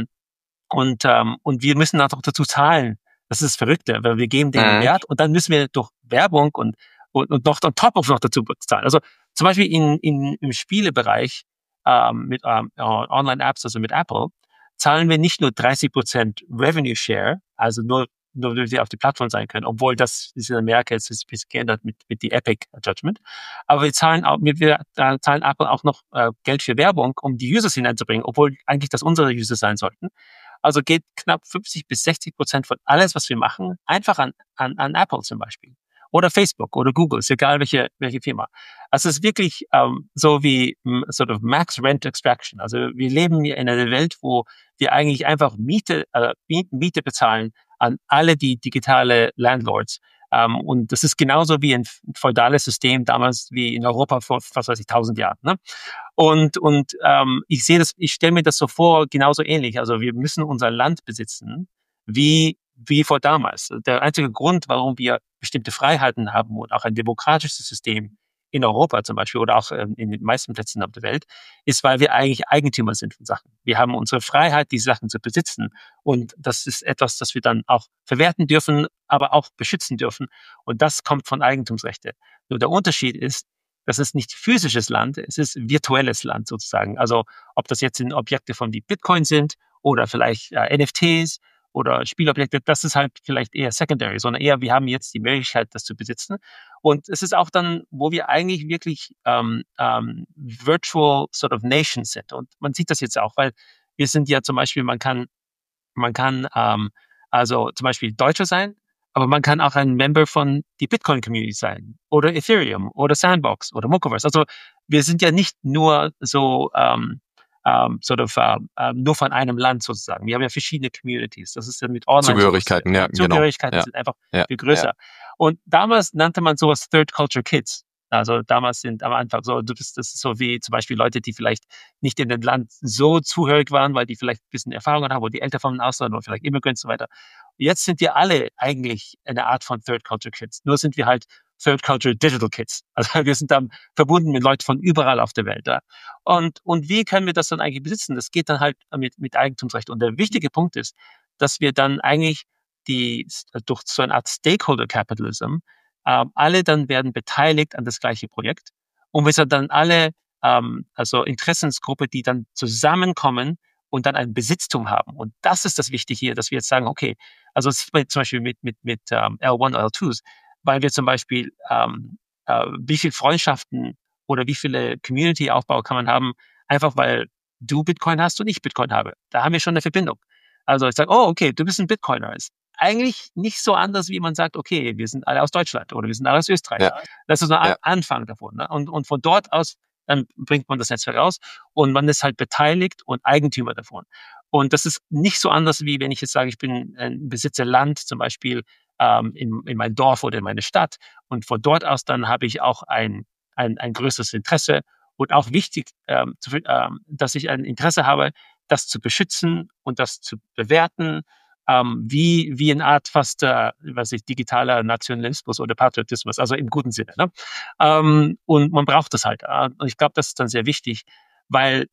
wir müssen auch dazu zahlen. Das ist das Verrückte, weil wir geben denen Wert und dann müssen wir durch Werbung und noch on top of noch dazu bezahlen. Also zum Beispiel im Spielebereich mit Online-Apps, also mit Apple, zahlen wir nicht nur 30% Revenue Share, also nur wenn wir auf die Plattform sein können, obwohl das ist in Amerika jetzt ein bisschen geändert mit die Epic Judgment. Aber wir zahlen Apple auch noch Geld für Werbung, um die Users hineinzubringen, obwohl eigentlich das unsere User sein sollten. Also geht knapp 50-60% von alles, was wir machen, einfach an Apple zum Beispiel. Oder Facebook oder Google, ist egal welche Firma. Also es ist wirklich so wie sort of Max Rent Extraction. Also wir leben hier in einer Welt, wo wir eigentlich einfach Miete bezahlen an alle die digitale Landlords. Und das ist genauso wie ein feudales System damals wie in Europa vor, was weiß ich, 1000 Jahren. Ne? Und ich stelle mir das so vor, genauso ähnlich. Also wir müssen unser Land besitzen, wie vor damals. Der einzige Grund, warum wir bestimmte Freiheiten haben und auch ein demokratisches System in Europa zum Beispiel oder auch in den meisten Plätzen auf der Welt, ist, weil wir eigentlich Eigentümer sind von Sachen. Wir haben unsere Freiheit, die Sachen zu besitzen. Und das ist etwas, das wir dann auch verwerten dürfen, aber auch beschützen dürfen. Und das kommt von Eigentumsrechte. Nur der Unterschied ist, das ist nicht physisches Land, es ist virtuelles Land sozusagen. Also ob das jetzt in Objekte von wie Bitcoin sind oder vielleicht NFTs oder Spielobjekte, das ist halt vielleicht eher secondary, sondern eher, wir haben jetzt die Möglichkeit, das zu besitzen. Und es ist auch dann, wo wir eigentlich wirklich virtual sort of nations sind. Und man sieht das jetzt auch, weil wir sind ja zum Beispiel, man kann also zum Beispiel Deutscher sein, aber man kann auch ein Member von die Bitcoin-Community sein oder Ethereum oder Sandbox oder Mochoverse. Also wir sind ja nicht nur so nur von einem Land sozusagen. Wir haben ja verschiedene Communities. Das ist ja mit Online. Zugehörigkeiten, ja, genau. Zugehörigkeiten sind einfach viel größer. Ja. Und damals nannte man sowas Third Culture Kids. Also damals sind am Anfang so, das ist so wie zum Beispiel Leute, die vielleicht nicht in dem Land so zugehörig waren, weil die vielleicht ein bisschen Erfahrungen haben, wo die Eltern vom Ausland oder vielleicht Immigrants und so weiter. Jetzt sind wir alle eigentlich eine Art von Third Culture Kids. Nur sind wir halt Third Culture Digital Kids. Also wir sind dann verbunden mit Leuten von überall auf der Welt. Ja. Und wie können wir das dann eigentlich besitzen? Das geht dann halt mit Eigentumsrecht. Und der wichtige Punkt ist, dass wir dann eigentlich durch so eine Art Stakeholder Capitalism alle dann werden beteiligt an das gleiche Projekt. Und wir sind dann alle, also Interessensgruppe, die dann zusammenkommen und dann ein Besitztum haben. Und das ist das Wichtige hier, dass wir jetzt sagen, okay, also das sieht man zum Beispiel mit L1, L2s, weil wir zum Beispiel, wie viele Freundschaften oder wie viele Community-Aufbau kann man haben, einfach weil du Bitcoin hast und ich Bitcoin habe. Da haben wir schon eine Verbindung. Also ich sage, oh, okay, du bist ein Bitcoiner. Ist eigentlich nicht so anders, wie man sagt, okay, wir sind alle aus Deutschland oder wir sind alle aus Österreich. Ja. Das ist so ein Anfang davon. Ne? Und von dort aus, dann bringt man das Netzwerk raus und man ist halt beteiligt und Eigentümer davon. Und das ist nicht so anders, wie wenn ich jetzt sage, ich bin ein Besitzer Land, zum Beispiel in mein Dorf oder in meine Stadt. Und von dort aus dann habe ich auch ein größeres Interesse und auch wichtig, dass ich ein Interesse habe, das zu beschützen und das zu bewerten, wie eine Art fast, digitaler Nationalismus oder Patriotismus, also im guten Sinne. Ne? Und man braucht das halt. Und ich glaube, das ist dann sehr wichtig, weil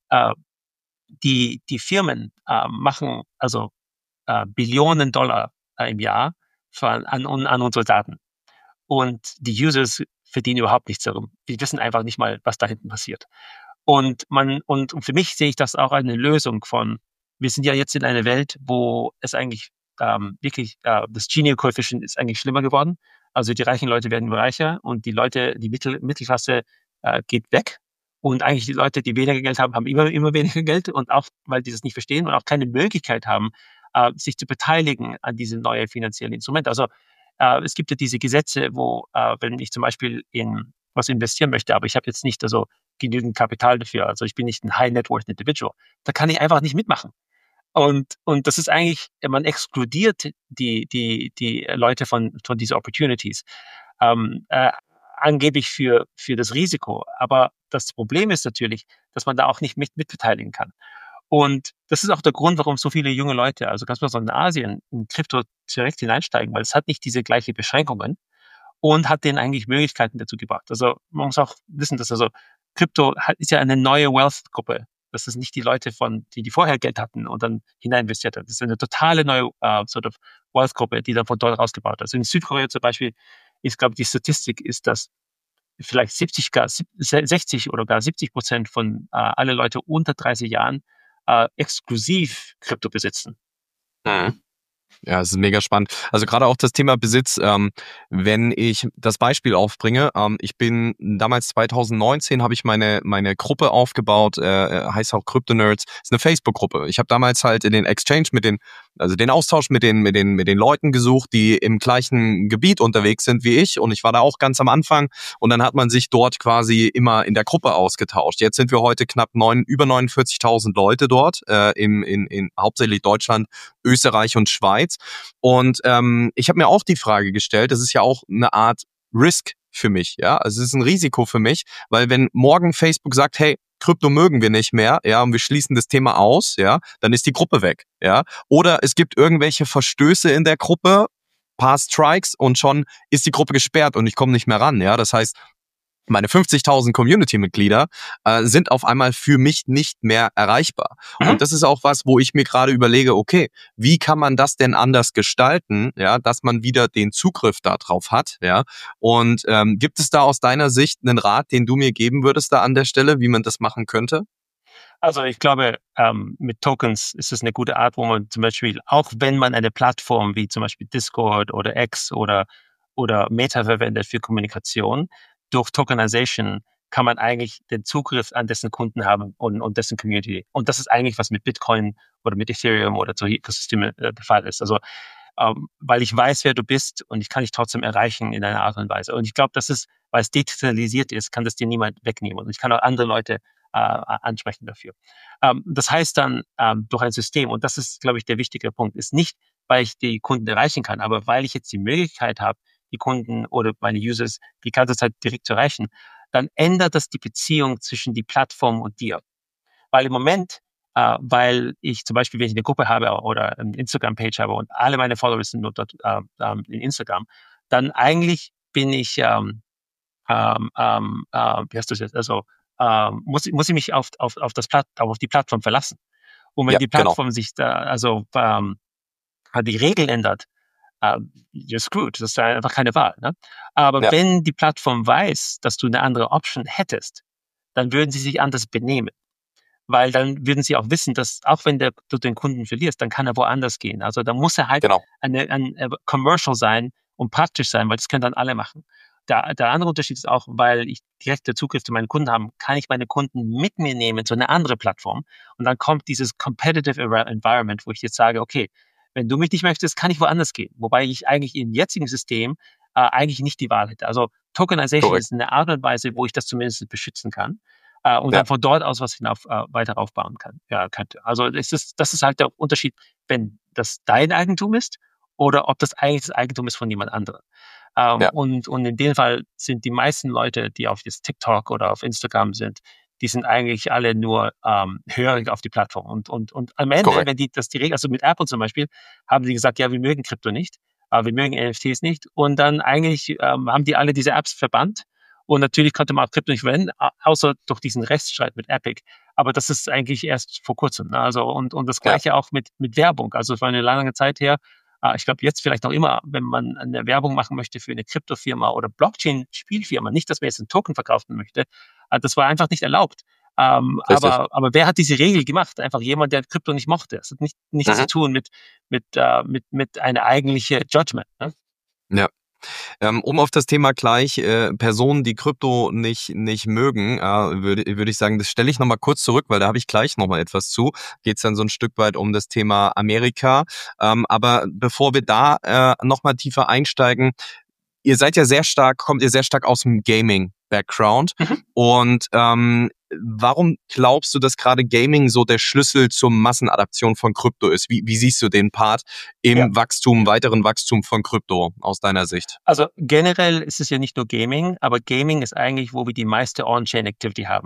die Firmen machen also Billionen $, im Jahr an unsere Daten. Und die Users verdienen überhaupt nichts darum. Die wissen einfach nicht mal, was da hinten passiert. Und für mich sehe ich das auch eine Lösung von, wir sind ja jetzt in einer Welt, wo es eigentlich wirklich, das Gini-Koeffizient ist eigentlich schlimmer geworden. Also die reichen Leute werden immer reicher und die Leute, die Mittelklasse geht weg. Und eigentlich die Leute, die weniger Geld haben, haben immer weniger Geld. Und auch, weil die das nicht verstehen und auch keine Möglichkeit haben, sich zu beteiligen an diesem neuen finanziellen Instrument. Also es gibt ja diese Gesetze, wo, wenn ich zum Beispiel in was investieren möchte, aber ich habe jetzt nicht genügend Kapital dafür, also ich bin nicht ein High-Net-Worth Individual, da kann ich einfach nicht mitmachen. Und das ist eigentlich, man exkludiert die Leute von diesen Opportunities, angeblich für das Risiko. Aber das Problem ist natürlich, dass man da auch nicht mitbeteiligen kann. Und das ist auch der Grund, warum so viele junge Leute, also ganz besonders in Asien, in Krypto direkt hineinsteigen, weil es hat nicht diese gleichen Beschränkungen und hat denen eigentlich Möglichkeiten dazu gebracht. Also man muss auch wissen, dass Krypto ist ja eine neue Wealth-Gruppe. Das ist nicht die Leute die vorher Geld hatten und dann hineininvestiert haben. Das ist eine totale neue Wealth-Gruppe, die dann von dort rausgebaut hat. Also in Südkorea zum Beispiel ist, glaube ich, die Statistik ist, dass vielleicht 60 oder gar 70% von alle Leute unter 30 Jahren exklusiv Krypto besitzen. Mhm. Ja, es ist mega spannend. Also gerade auch das Thema Besitz, wenn ich das Beispiel aufbringe, ich bin damals 2019 habe ich meine Gruppe aufgebaut, heißt auch Crypto Nerds, ist eine Facebook-Gruppe. Ich habe damals halt in den Exchange den Austausch mit den Leuten gesucht, die im gleichen Gebiet unterwegs sind wie ich, und ich war da auch ganz am Anfang, und dann hat man sich dort quasi immer in der Gruppe ausgetauscht. Jetzt sind wir heute knapp über 49.000 Leute dort, in hauptsächlich Deutschland, Österreich und Schweiz. Und ich habe mir auch die Frage gestellt, das ist ja auch eine Art Risk für mich, ja, also es ist ein Risiko für mich, weil wenn morgen Facebook sagt, hey, Krypto mögen wir nicht mehr, ja, und wir schließen das Thema aus, ja, dann ist die Gruppe weg, ja, oder es gibt irgendwelche Verstöße in der Gruppe, paar Strikes, und schon ist die Gruppe gesperrt und ich komme nicht mehr ran, ja, das heißt, meine 50.000 Community-Mitglieder sind auf einmal für mich nicht mehr erreichbar. Mhm. Und das ist auch was, wo ich mir gerade überlege, okay, wie kann man das denn anders gestalten, ja, dass man wieder den Zugriff darauf hat, ja? Und gibt es da aus deiner Sicht einen Rat, den du mir geben würdest da an der Stelle, wie man das machen könnte? Also ich glaube, mit Tokens ist es eine gute Art, wo man zum Beispiel, auch wenn man eine Plattform wie zum Beispiel Discord oder X oder Meta verwendet für Kommunikation, durch Tokenization kann man eigentlich den Zugriff an dessen Kunden haben und dessen Community. Und das ist eigentlich, was mit Bitcoin oder mit Ethereum oder so Ökosystemen der Fall ist. Also, weil ich weiß, wer du bist und ich kann dich trotzdem erreichen in einer Art und Weise. Und ich glaube, das ist, weil es digitalisiert ist, kann das dir niemand wegnehmen. Und ich kann auch andere Leute ansprechen dafür. Das heißt dann durch ein System, und das ist, glaube ich, der wichtige Punkt, ist nicht, weil ich die Kunden erreichen kann, aber weil ich jetzt die Möglichkeit habe, die Kunden oder meine Users die ganze Zeit direkt zu erreichen, dann ändert das die Beziehung zwischen die Plattform und dir. Weil im Moment, weil ich zum Beispiel, wenn ich eine Gruppe habe oder eine Instagram-Page habe und alle meine Follower sind nur dort in Instagram, dann eigentlich bin ich, wie hast du das jetzt, also muss ich mich auf die Plattform verlassen. Und wenn die Plattform sich da, die Regeln ändert, you're screwed. Das ist einfach keine Wahl. Ne? Aber wenn die Plattform weiß, dass du eine andere Option hättest, dann würden sie sich anders benehmen. weil dann würden sie auch wissen, dass auch wenn du den Kunden verlierst, dann kann er woanders gehen. Also da muss er halt ein Commercial sein und praktisch sein, weil das können dann alle machen. Der andere Unterschied ist auch, weil ich direkte Zugriff zu meinen Kunden habe, kann ich meine Kunden mit mir nehmen zu einer anderen Plattform und dann kommt dieses Competitive Environment, wo ich jetzt sage, okay, wenn du mich nicht möchtest, kann ich woanders gehen. Wobei ich eigentlich im jetzigen System eigentlich nicht die Wahl hätte. Also Tokenization ist eine Art und Weise, wo ich das zumindest beschützen kann und dann von dort aus was weiter aufbauen könnte. Also das ist halt der Unterschied, wenn das dein Eigentum ist oder ob das eigentlich das Eigentum ist von jemand anderem. Und in dem Fall sind die meisten Leute, die auf jetzt TikTok oder auf Instagram sind, die sind eigentlich alle nur hörig auf die Plattform. Und am Ende, wenn die Regel, also mit Apple zum Beispiel, haben sie gesagt, ja, wir mögen Krypto nicht, aber wir mögen NFTs nicht. Und dann eigentlich haben die alle diese Apps verbannt. Und natürlich konnte man auch Krypto nicht verwenden, außer durch diesen Rechtsstreit mit Epic. Aber das ist eigentlich erst vor kurzem. Ne? Also und das Gleiche auch mit Werbung. Also es war eine lange Zeit her. Ich glaube, jetzt vielleicht noch immer, wenn man eine Werbung machen möchte für eine Kryptofirma oder Blockchain-Spielfirma, nicht, dass man jetzt einen Token verkaufen möchte, das war einfach nicht erlaubt. Aber wer hat diese Regel gemacht? Einfach jemand, der Krypto nicht mochte. Das hat nichts zu tun mit einer eigentlichen Judgment. Ne? Ja. Um auf das Thema gleich Personen, die Krypto nicht mögen, würde ich sagen, das stelle ich nochmal kurz zurück, weil da habe ich gleich nochmal etwas zu. Geht es dann so ein Stück weit um das Thema Amerika. Aber bevor wir da nochmal tiefer einsteigen, kommt ihr sehr stark aus dem Gaming-Background. Und warum glaubst du, dass gerade Gaming so der Schlüssel zur Massenadaption von Krypto ist? Wie siehst du den Part im weiteren Wachstum von Krypto aus deiner Sicht? Also generell ist es ja nicht nur Gaming, aber Gaming ist eigentlich, wo wir die meiste On-Chain-Activity haben.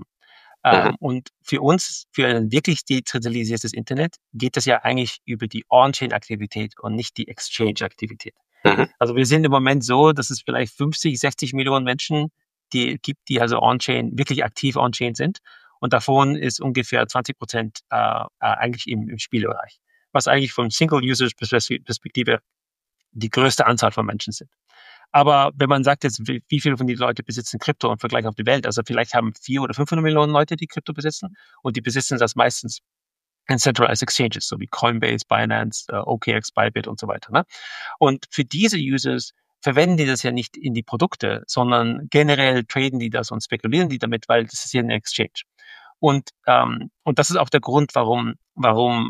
Und für uns, für ein wirklich dezentralisiertes Internet, geht es ja eigentlich über die On-Chain-Aktivität und nicht die Exchange-Aktivität. Also wir sind im Moment so, dass es vielleicht 50, 60 Millionen Menschen gibt, die also On-Chain, wirklich aktiv On-Chain sind. Und davon ist ungefähr 20% eigentlich im Spielbereich. Was eigentlich von Single-User-Perspektive die größte Anzahl von Menschen sind. Aber wenn man sagt jetzt, wie viele von den Leuten besitzen Krypto im Vergleich auf die Welt, also vielleicht haben 400 oder 500 Millionen Leute, die Krypto besitzen und die besitzen das meistens in Centralized Exchanges, so wie Coinbase, Binance, OKX, Bybit und so weiter. Ne? Und für diese Users verwenden die das ja nicht in die Produkte, sondern generell traden die das und spekulieren die damit, weil das ist ja eine Exchange. Und das ist auch der Grund, warum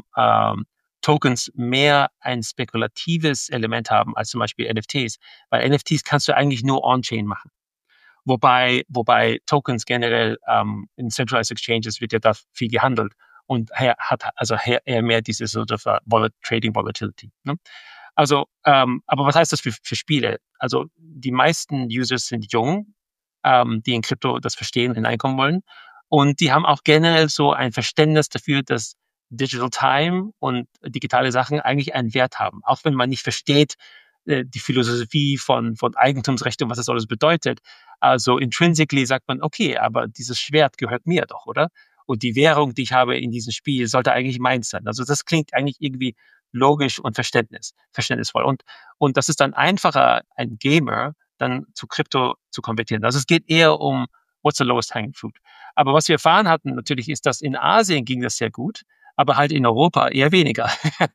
Tokens mehr ein spekulatives Element haben als zum Beispiel NFTs, weil NFTs kannst du eigentlich nur on-chain machen. Wobei Tokens generell in Centralized Exchanges wird ja da viel gehandelt und hat eher mehr diese sort of Trading Volatility. Ne? Also, aber was heißt das für Spiele? Also die meisten Users sind jung, die in Krypto das verstehen, hineinkommen wollen. Und die haben auch generell so ein Verständnis dafür, dass Digital Time und digitale Sachen eigentlich einen Wert haben. Auch wenn man nicht versteht, die Philosophie von Eigentumsrecht und was das alles bedeutet. Also intrinsically sagt man, okay, aber dieses Schwert gehört mir doch, oder? Und die Währung, die ich habe in diesem Spiel, sollte eigentlich meins sein. Also das klingt eigentlich irgendwie logisch und verständnisvoll. Und das ist dann einfacher, ein Gamer dann zu Krypto zu konvertieren. Also es geht eher um what's the lowest hanging fruit. Aber was wir erfahren hatten natürlich ist, dass in Asien ging das sehr gut, aber halt in Europa eher weniger.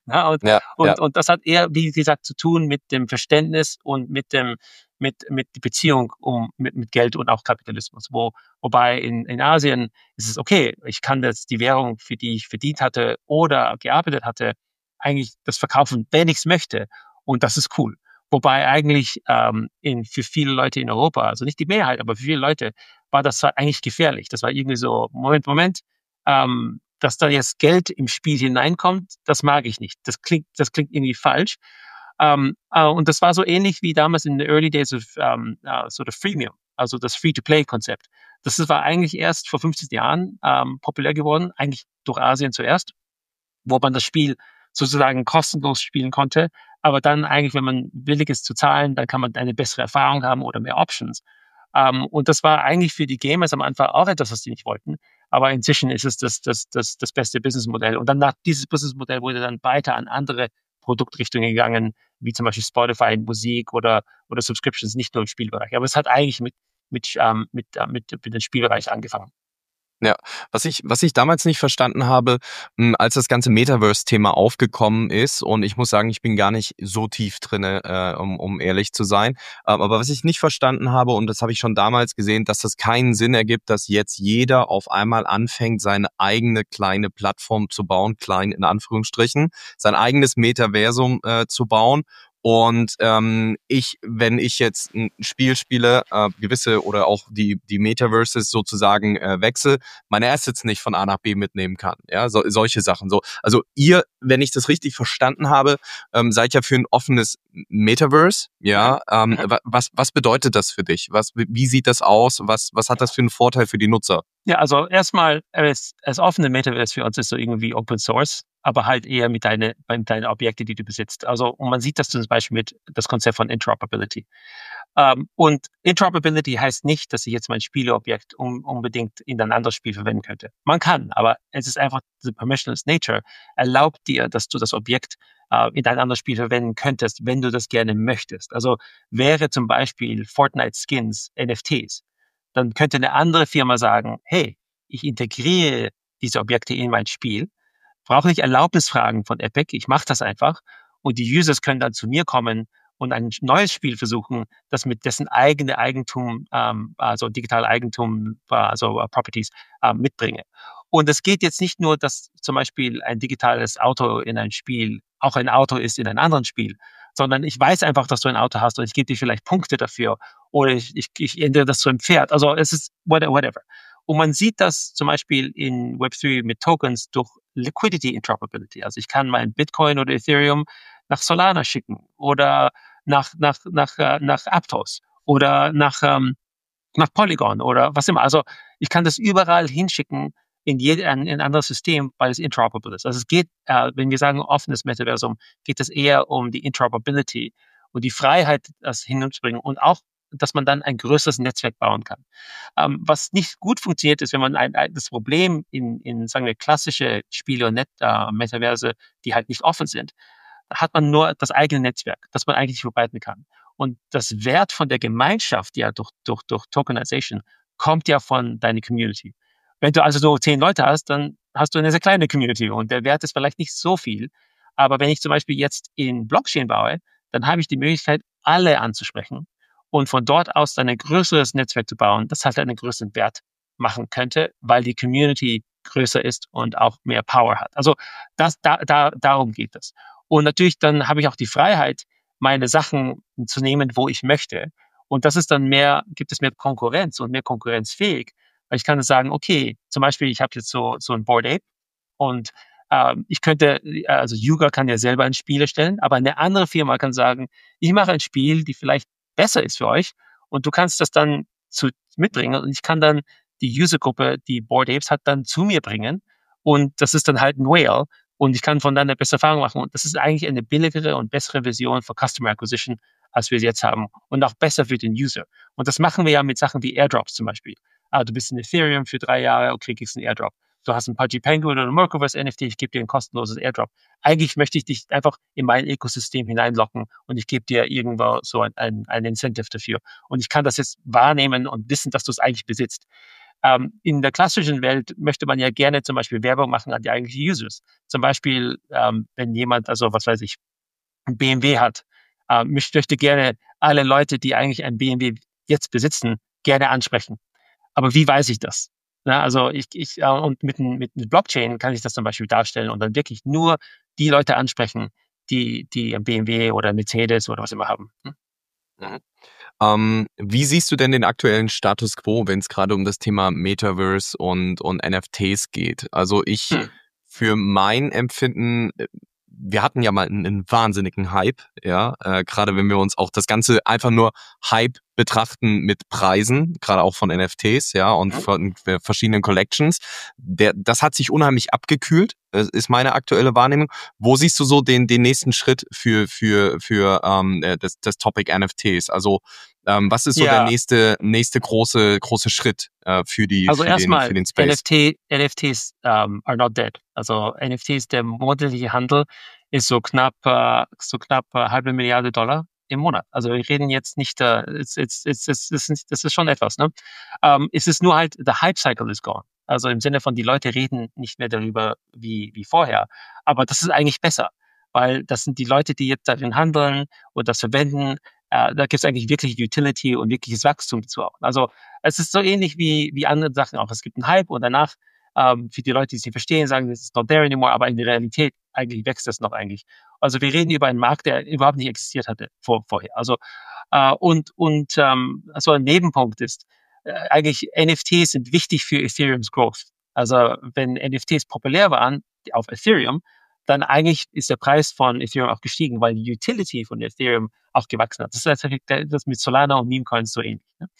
Und das hat eher, wie gesagt, zu tun mit dem Verständnis und mit der Beziehung mit Geld und auch Kapitalismus. Wobei in Asien ist es okay, ich kann jetzt die Währung, für die ich verdient hatte oder gearbeitet hatte, eigentlich das verkaufen, wenn ich es möchte. Und das ist cool. Wobei eigentlich für viele Leute in Europa, also nicht die Mehrheit, aber für viele Leute, war das eigentlich gefährlich. Das war irgendwie so, Moment, dass da jetzt Geld im Spiel hineinkommt, das mag ich nicht. Das klingt irgendwie falsch. Und das war so ähnlich wie damals in den Early Days of sort of Freemium, also das Free-to-Play-Konzept. Das war eigentlich erst vor 50 Jahren populär geworden, eigentlich durch Asien zuerst, wo man das Spiel sozusagen kostenlos spielen konnte. Aber dann eigentlich, wenn man willig ist zu zahlen, dann kann man eine bessere Erfahrung haben oder mehr Options. Und das war eigentlich für die Gamers am Anfang auch etwas, was die nicht wollten. Aber inzwischen ist es das beste Businessmodell. Und dann nach dieses Businessmodell wurde dann weiter an andere Produktrichtungen gegangen, wie zum Beispiel Spotify, Musik oder Subscriptions, nicht nur im Spielbereich. Aber es hat eigentlich mit dem Spielbereich angefangen. Ja, was ich damals nicht verstanden habe, als das ganze Metaverse-Thema aufgekommen ist, und ich muss sagen, ich bin gar nicht so tief drinne, um ehrlich zu sein, aber was ich nicht verstanden habe, und das habe ich schon damals gesehen, dass das keinen Sinn ergibt, dass jetzt jeder auf einmal anfängt, seine eigene kleine Plattform zu bauen, klein in Anführungsstrichen, sein eigenes Metaversum zu bauen. Und wenn ich jetzt ein Spiel spiele, gewisse oder auch die Metaverses sozusagen wechsle, meine Assets nicht von A nach B mitnehmen kann. Ja, solche Sachen. So, also ihr, wenn ich das richtig verstanden habe, seid ja für ein offenes Metaverse. Ja, was bedeutet das für dich? Wie sieht das aus? Was hat das für einen Vorteil für die Nutzer? Ja, also erstmal, als offene Metaverse für uns ist so irgendwie Open Source, aber halt eher mit deinen Objekte, die du besitzt. Also, und man sieht das zum Beispiel mit das Konzept von Interoperability. Und Interoperability heißt nicht, dass ich jetzt mein Spieleobjekt unbedingt in ein anderes Spiel verwenden könnte. Man kann, aber es ist einfach, the permissionless nature erlaubt dir, dass du das Objekt in ein anderes Spiel verwenden könntest, wenn du das gerne möchtest. Also wäre zum Beispiel Fortnite Skins NFTs, dann könnte eine andere Firma sagen, hey, ich integriere diese Objekte in mein Spiel, brauche nicht Erlaubnisfragen von Epic, ich mache das einfach und die Users können dann zu mir kommen und ein neues Spiel versuchen, das mit dessen eigene Eigentum, also digitale Eigentum, also Properties mitbringe. Und es geht jetzt nicht nur, dass zum Beispiel ein digitales Auto in ein Spiel auch ein Auto ist in einem anderen Spiel, sondern ich weiß einfach, dass du ein Auto hast und ich gebe dir vielleicht Punkte dafür oder ich ändere das zu einem Pferd. Also es ist whatever. Und man sieht das zum Beispiel in Web3 mit Tokens durch Liquidity Interoperability. Also ich kann mein Bitcoin oder Ethereum nach Solana schicken oder nach Aptos oder nach Polygon oder was immer. Also ich kann das überall hinschicken in ein anderes System, weil es interoperable ist. Also es geht, wenn wir sagen offenes Metaversum, geht es eher um die Interoperability und die Freiheit, das hinzubringen und auch, dass man dann ein größeres Netzwerk bauen kann. Was nicht gut funktioniert, ist, wenn man das Problem in sagen wir, klassische Spiele und Metaverse, die halt nicht offen sind, hat man nur das eigene Netzwerk, das man eigentlich nicht verbreiten kann. Und das Wert von der Gemeinschaft, ja, durch Tokenization, kommt ja von deiner Community. Wenn du also so 10 Leute hast, dann hast du eine sehr kleine Community und der Wert ist vielleicht nicht so viel. Aber wenn ich zum Beispiel jetzt in Blockchain baue, dann habe ich die Möglichkeit, alle anzusprechen und von dort aus dann ein größeres Netzwerk zu bauen, das halt einen größeren Wert machen könnte, weil die Community größer ist und auch mehr Power hat. Also darum geht es. Und natürlich dann habe ich auch die Freiheit, meine Sachen zu nehmen, wo ich möchte. Und das ist dann gibt es mehr Konkurrenz und mehr konkurrenzfähig. Weil ich kann sagen, okay, zum Beispiel, ich habe jetzt so ein Bored Ape und ich könnte, also Yuga kann ja selber ein Spiel erstellen, aber eine andere Firma kann sagen, ich mache ein Spiel, die vielleicht besser ist für euch und du kannst das dann mitbringen und ich kann dann die Usergruppe, die Bored Apes hat, dann zu mir bringen und das ist dann halt ein Whale und ich kann von dann eine bessere Erfahrung machen und das ist eigentlich eine billigere und bessere Version für Customer Acquisition, als wir es jetzt haben und auch besser für den User. Und das machen wir ja mit Sachen wie Airdrops zum Beispiel. Du bist in Ethereum für 3 Jahre, okay, kriegst einen Airdrop. Du hast ein Pudgy Penguin oder ein Mercoverse NFT, ich gebe dir ein kostenloses Airdrop. Eigentlich möchte ich dich einfach in mein Ökosystem hineinlocken und ich gebe dir irgendwo so ein Incentive dafür. Und ich kann das jetzt wahrnehmen und wissen, dass du es eigentlich besitzt. In der klassischen Welt möchte man ja gerne zum Beispiel Werbung machen an die eigentlichen Users. Zum Beispiel, wenn jemand, also was weiß ich, ein BMW hat, möchte gerne alle Leute, die eigentlich ein BMW jetzt besitzen, gerne ansprechen. Aber wie weiß ich das? Na, also und mit Blockchain kann ich das zum Beispiel darstellen und dann wirklich nur die Leute ansprechen, die ein BMW oder Mercedes oder was immer haben. Wie siehst du denn den aktuellen Status quo, wenn es gerade um das Thema Metaverse und NFTs geht? Also für mein Empfinden, wir hatten ja mal einen wahnsinnigen Hype, ja, gerade wenn wir uns auch das Ganze einfach nur Hype betrachten mit Preisen, gerade auch von NFTs, ja, und von verschiedenen Collections. Das hat sich unheimlich abgekühlt, ist meine aktuelle Wahrnehmung. Wo siehst du so den nächsten Schritt für das Topic NFTs? Also was ist so der nächste große Schritt für den Space? NFTs are not dead. Also NFTs, der monatliche Handel ist so knapp $500 Milliarden im Monat. Also wir reden jetzt nicht, das ist schon etwas, ne? Es ist nur halt, the Hype Cycle is gone. Also im Sinne von, die Leute reden nicht mehr darüber wie vorher. Aber das ist eigentlich besser, weil das sind die Leute, die jetzt darin handeln und das verwenden. Da gibt es eigentlich wirklich Utility und wirkliches Wachstum dazu auch. Also es ist so ähnlich wie andere Sachen auch. Es gibt einen Hype und danach für die Leute, die es nicht verstehen, sagen, das ist not there anymore, aber in der Realität eigentlich wächst das noch eigentlich. Also wir reden über einen Markt, der überhaupt nicht existiert hatte vorher. Also so ein Nebenpunkt ist, eigentlich NFTs sind wichtig für Ethereums Growth. Also wenn NFTs populär waren auf Ethereum, dann eigentlich ist der Preis von Ethereum auch gestiegen, weil die Utility von Ethereum auch gewachsen hat. Das ist das mit Solana und Memecoins so ähnlich. Ne?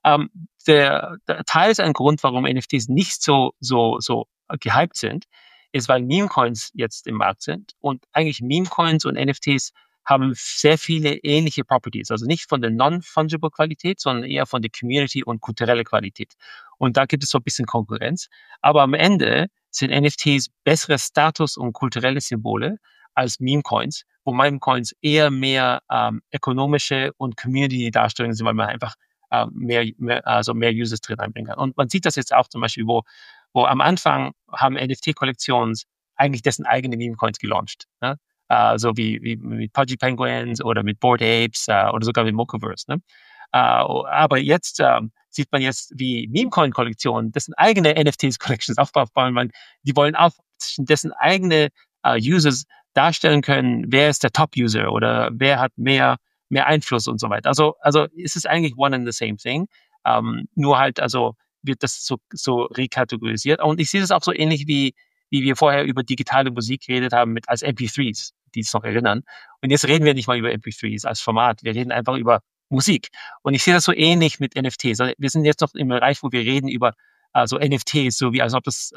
Der teils ein Grund, warum NFTs nicht so gehypt sind, ist, weil Memecoins jetzt im Markt sind und eigentlich Memecoins und NFTs haben sehr viele ähnliche Properties, also nicht von der non-fungible Qualität, sondern eher von der Community und kulturelle Qualität. Und da gibt es so ein bisschen Konkurrenz. Aber am Ende sind NFTs bessere Status- und kulturelle Symbole als Meme-Coins, wo Meme-Coins eher mehr ökonomische und Community-Darstellungen sind, weil man einfach mehr Users drin einbringen kann. Und man sieht das jetzt auch zum Beispiel, wo am Anfang haben NFT-Kollektionen eigentlich dessen eigene Meme-Coins gelauncht. Ne? So wie mit Pudgy Penguins oder mit Bored Apes oder sogar mit Mocoverse. Ne? Aber jetzt sieht man jetzt, wie Memecoin-Kollektionen dessen eigene NFTs-Collections aufbauen, weil die wollen auch dessen eigene Users darstellen können, wer ist der Top-User oder wer hat mehr Einfluss und so weiter. Also ist es eigentlich one and the same thing. Nur halt, also wird das so rekategorisiert. Und ich sehe das auch so ähnlich wie wir vorher über digitale Musik geredet haben als MP3s, die es noch erinnern. Und jetzt reden wir nicht mal über MP3s als Format. Wir reden einfach über Musik. Und ich sehe das so ähnlich mit NFTs. Also wir sind jetzt noch im Bereich, wo wir reden über NFTs, so wie als ob das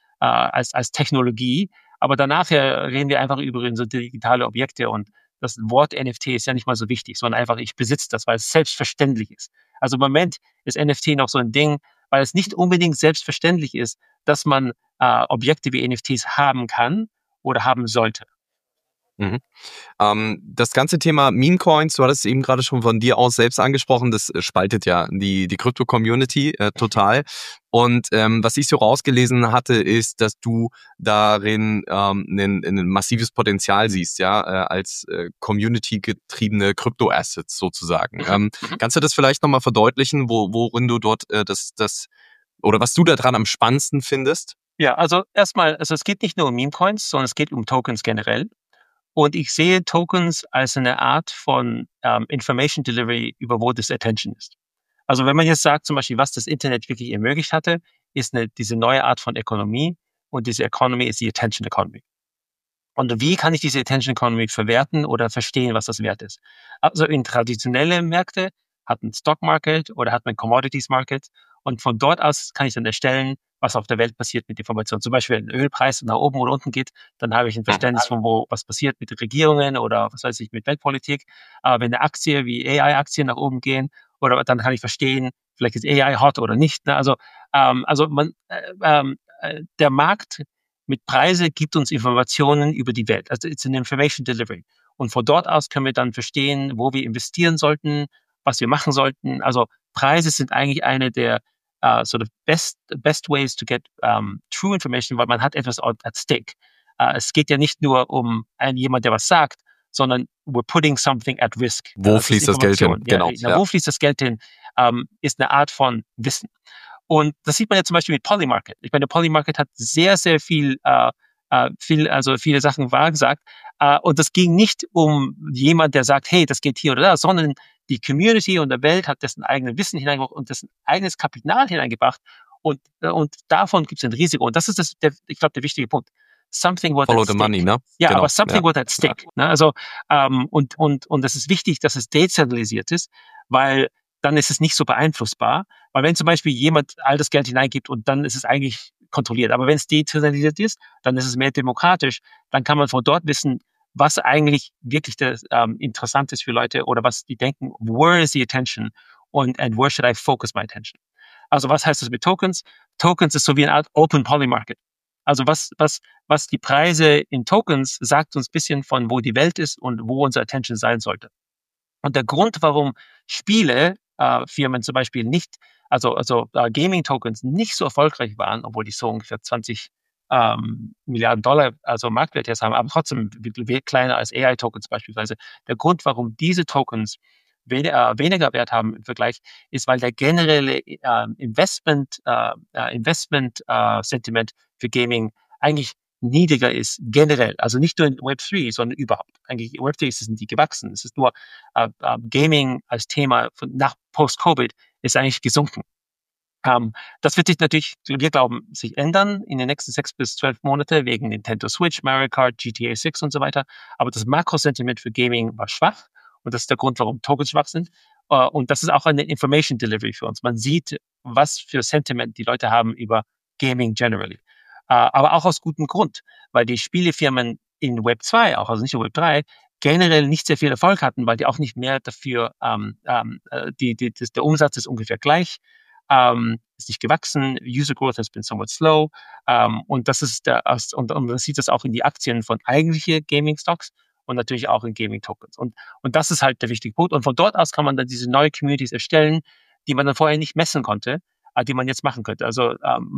als Technologie. Aber danach reden wir einfach über so digitale Objekte und das Wort NFT ist ja nicht mal so wichtig, sondern einfach, ich besitze das, weil es selbstverständlich ist. Also im Moment ist NFT noch so ein Ding, weil es nicht unbedingt selbstverständlich ist, dass man Objekte wie NFTs haben kann oder haben sollte. Mhm. Das ganze Thema Meme-Coins, du hattest es eben gerade schon von dir aus selbst angesprochen, das spaltet ja die Krypto-Community total. Und was ich so rausgelesen hatte, ist, dass du darin ein massives Potenzial siehst, ja, als Community-getriebene Krypto-Assets sozusagen. Kannst du das vielleicht nochmal verdeutlichen, worin du dort oder was du daran am spannendsten findest? Ja, also erstmal, es geht nicht nur um Meme-Coins, sondern es geht um Tokens generell. Und ich sehe Tokens als eine Art von Information Delivery, über wo das Attention ist. Also wenn man jetzt sagt, zum Beispiel, was das Internet wirklich ermöglicht hatte, ist diese neue Art von Ökonomie. Und diese Economy ist die Attention Economy. Und wie kann ich diese Attention Economy verwerten oder verstehen, was das wert ist? Also in traditionelle Märkte hat man Stock Market oder hat man Commodities Market. Und von dort aus kann ich dann erstellen, was auf der Welt passiert mit Informationen. Zum Beispiel, wenn ein Ölpreis nach oben oder unten geht, dann habe ich ein Verständnis von was passiert mit den Regierungen oder was weiß ich, mit Weltpolitik. Aber wenn eine Aktie wie AI-Aktien nach oben gehen, oder dann kann ich verstehen, vielleicht ist AI hot oder nicht. Ne? Also der Markt mit Preise gibt uns Informationen über die Welt. Also it's an information delivery. Und von dort aus können wir dann verstehen, wo wir investieren sollten, was wir machen sollten. Also Preise sind eigentlich eine der sort of best ways to get true information, weil man hat etwas at stake. Es geht ja nicht nur um jemand, der was sagt, sondern we're putting something at risk. Wo fließt das Geld hin? Genau. Wo fließt das Geld hin, ist eine Art von Wissen. Und das sieht man ja zum Beispiel mit Polymarket. Ich meine, Polymarket hat sehr, sehr viele Sachen wahrgesagt. Und das ging nicht um jemand, der sagt, hey, das geht hier oder da, sondern die Community und der Welt hat dessen eigenes Wissen hineingebracht und dessen eigenes Kapital hineingebracht. Und davon gibt es ein Risiko. Und das ist ich glaube, der wichtige Punkt. Something was Follow the money, ne? Ja, genau. Aber something was at stake. Ne? Also, und das ist wichtig, dass es dezentralisiert ist, weil dann ist es nicht so beeinflussbar. Weil wenn zum Beispiel jemand all das Geld hineingibt und dann ist es eigentlich kontrolliert. Aber wenn es dezentralisiert ist, dann ist es mehr demokratisch. Dann kann man von dort wissen, was eigentlich wirklich interessant ist für Leute oder was die denken, where is the attention and where should I focus my attention? Also was heißt das mit Tokens? Tokens ist so wie eine Art Open Poly Market. Also was die Preise in Tokens sagt uns ein bisschen von, wo die Welt ist und wo unsere Attention sein sollte. Und der Grund, warum Spiele Firmen zum Beispiel nicht, also Gaming-Tokens nicht so erfolgreich waren, obwohl die so ungefähr 20 Milliarden Dollar, also Marktwert jetzt haben, aber trotzdem kleiner als AI-Tokens beispielsweise. Der Grund, warum diese Tokens weniger Wert haben im Vergleich, ist, weil der generelle Investment-Sentiment für Gaming eigentlich niedriger ist, generell. Also nicht nur in Web3, sondern überhaupt. Eigentlich Web3 ist es nie gewachsen. Es ist nur Gaming als Thema nach Post-Covid ist eigentlich gesunken. Das wird sich natürlich, wir glauben, sich ändern in den nächsten 6 bis 12 Monate wegen Nintendo Switch, Mario Kart, GTA 6 und so weiter. Aber das Makro-Sentiment für Gaming war schwach. Und das ist der Grund, warum Tokens schwach sind. Und das ist auch eine Information Delivery für uns. Man sieht, was für Sentiment die Leute haben über Gaming generally. Aber auch aus gutem Grund, weil die Spielefirmen in Web 2, auch also nicht in Web 3, generell nicht sehr viel Erfolg hatten, weil die auch nicht mehr dafür, der Umsatz ist ungefähr gleich, ist nicht gewachsen, User Growth has been somewhat slow, und das ist und man sieht das auch in die Aktien von eigentlichen Gaming-Stocks und natürlich auch in Gaming-Tokens. Und das ist halt der wichtige Punkt. Und von dort aus kann man dann diese neue Communities erstellen, die man dann vorher nicht messen konnte, die man jetzt machen könnte. Also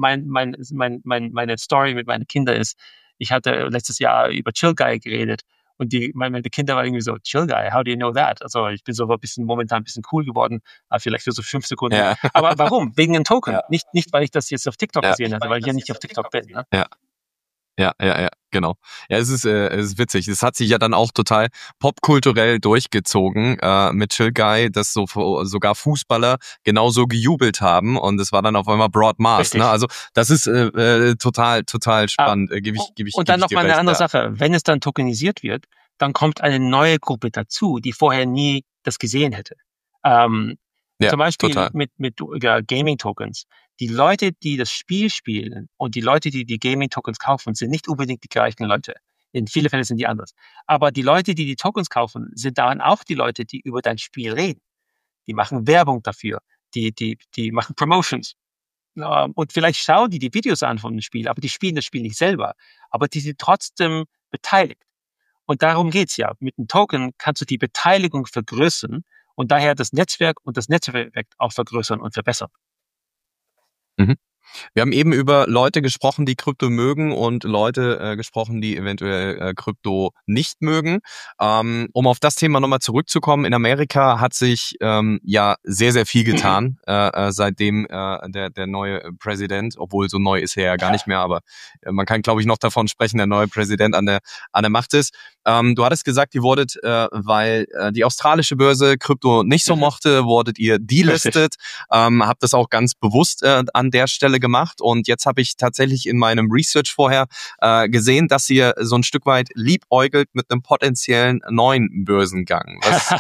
meine Story mit meinen Kindern ist, ich hatte letztes Jahr über Chill Guy geredet und meine Kinder waren irgendwie so, Chill Guy, how do you know that? Also ich bin so momentan ein bisschen cool geworden, vielleicht für so 5 Sekunden. Ja. Aber warum? Wegen einem Token. Ja. Nicht, weil ich das jetzt auf TikTok gesehen hatte, weil ich ja nicht auf TikTok bin. Ne? Ja, genau. Ja, es ist witzig. Es hat sich ja dann auch total popkulturell durchgezogen mit Chill Guy, dass sogar Fußballer genauso gejubelt haben und es war dann auf einmal Broad Mars. Ne? Also das ist total spannend. Und dann noch mal eine andere Sache. Wenn es dann tokenisiert wird, dann kommt eine neue Gruppe dazu, die vorher nie das gesehen hätte. Zum Beispiel mit Gaming-Tokens. Die Leute, die das Spiel spielen und die Leute, die die Gaming-Tokens kaufen, sind nicht unbedingt die gleichen Leute. In vielen Fällen sind die anders. Aber die Leute, die die Tokens kaufen, sind dann auch die Leute, die über dein Spiel reden. Die machen Werbung dafür. Die machen Promotions. Und vielleicht schauen die Videos an von dem Spiel, aber die spielen das Spiel nicht selber. Aber die sind trotzdem beteiligt. Und darum geht's ja. Mit einem Token kannst du die Beteiligung vergrößern und daher das Netzwerk und das Netzwerkeffekt auch vergrößern und verbessern. Mhm. Wir haben eben über Leute gesprochen, die Krypto mögen und Leute gesprochen, die eventuell Krypto nicht mögen. Um auf das Thema nochmal zurückzukommen, in Amerika hat sich ja sehr, sehr viel getan, seitdem der neue Präsident, obwohl so neu ist er ja gar nicht mehr, aber man kann, glaube ich, noch davon sprechen, der neue Präsident an der Macht ist. Du hattest gesagt, ihr wurdet, weil die australische Börse Krypto nicht so mochte, wurdet ihr delistet, habt das auch ganz bewusst an der Stelle gemacht und jetzt habe ich tatsächlich in meinem Research vorher gesehen, dass ihr so ein Stück weit liebäugelt mit einem potenziellen neuen Börsengang.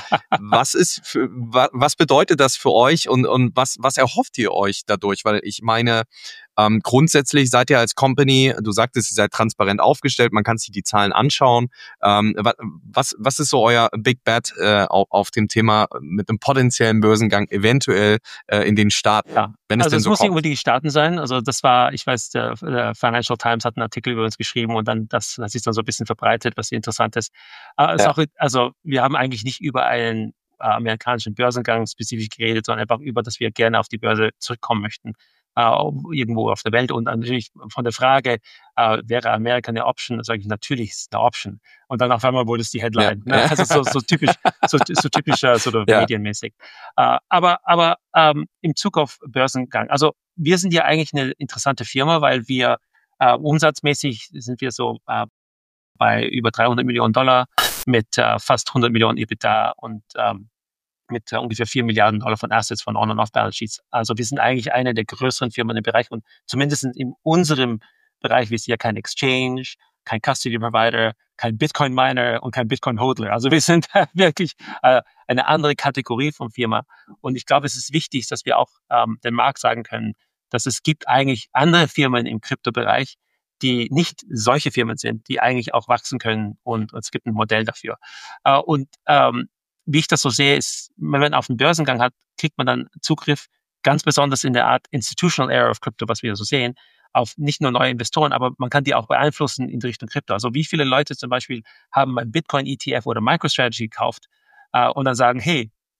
Was bedeutet das für euch und was erhofft ihr euch dadurch? Weil ich meine, grundsätzlich seid ihr als Company, du sagtest, ihr seid transparent aufgestellt, man kann sich die Zahlen anschauen. Was ist so euer Big Bet auf dem Thema mit einem potenziellen Börsengang eventuell in den Staaten? Ja. Wenn es also denn es so muss kommt? nicht unbedingt die Staaten sein. Also das war, ich weiß, der Financial Times hat einen Artikel über uns geschrieben und dann das ist dann so ein bisschen verbreitet, was interessant ist. Also wir haben eigentlich nicht über einen amerikanischen Börsengang spezifisch geredet, sondern einfach über, dass wir gerne auf die Börse zurückkommen möchten. Irgendwo auf der Welt und natürlich von der Frage, wäre Amerika eine Option, sage ich, natürlich ist es eine Option. Und dann auf einmal wurde es die Headline. Ja. Ne? Also so typischer sort of medienmäßig. Aber im Zug auf Börsengang, also wir sind ja eigentlich eine interessante Firma, weil wir umsatzmäßig sind wir so bei über $300 Millionen mit fast 100 Millionen EBITDA und mit ungefähr $4 Milliarden von Assets von On- und Off-Balance-Sheets. Also wir sind eigentlich eine der größeren Firmen im Bereich und zumindest in unserem Bereich, wir sind ja kein Exchange, kein Custody-Provider, kein Bitcoin-Miner und kein Bitcoin-Hodler. Also wir sind wirklich eine andere Kategorie von Firma. Und ich glaube, es ist wichtig, dass wir auch dem Markt sagen können, dass es gibt eigentlich andere Firmen im Kryptobereich, die nicht solche Firmen sind, die eigentlich auch wachsen können und es gibt ein Modell dafür. Wie ich das so sehe, ist, wenn man auf einen Börsengang hat, kriegt man dann Zugriff, ganz besonders in der Art Institutional Era of Crypto, was wir so sehen, auf nicht nur neue Investoren, aber man kann die auch beeinflussen in die Richtung Krypto. Also wie viele Leute zum Beispiel haben ein Bitcoin-ETF oder MicroStrategy gekauft und dann sagen, hey,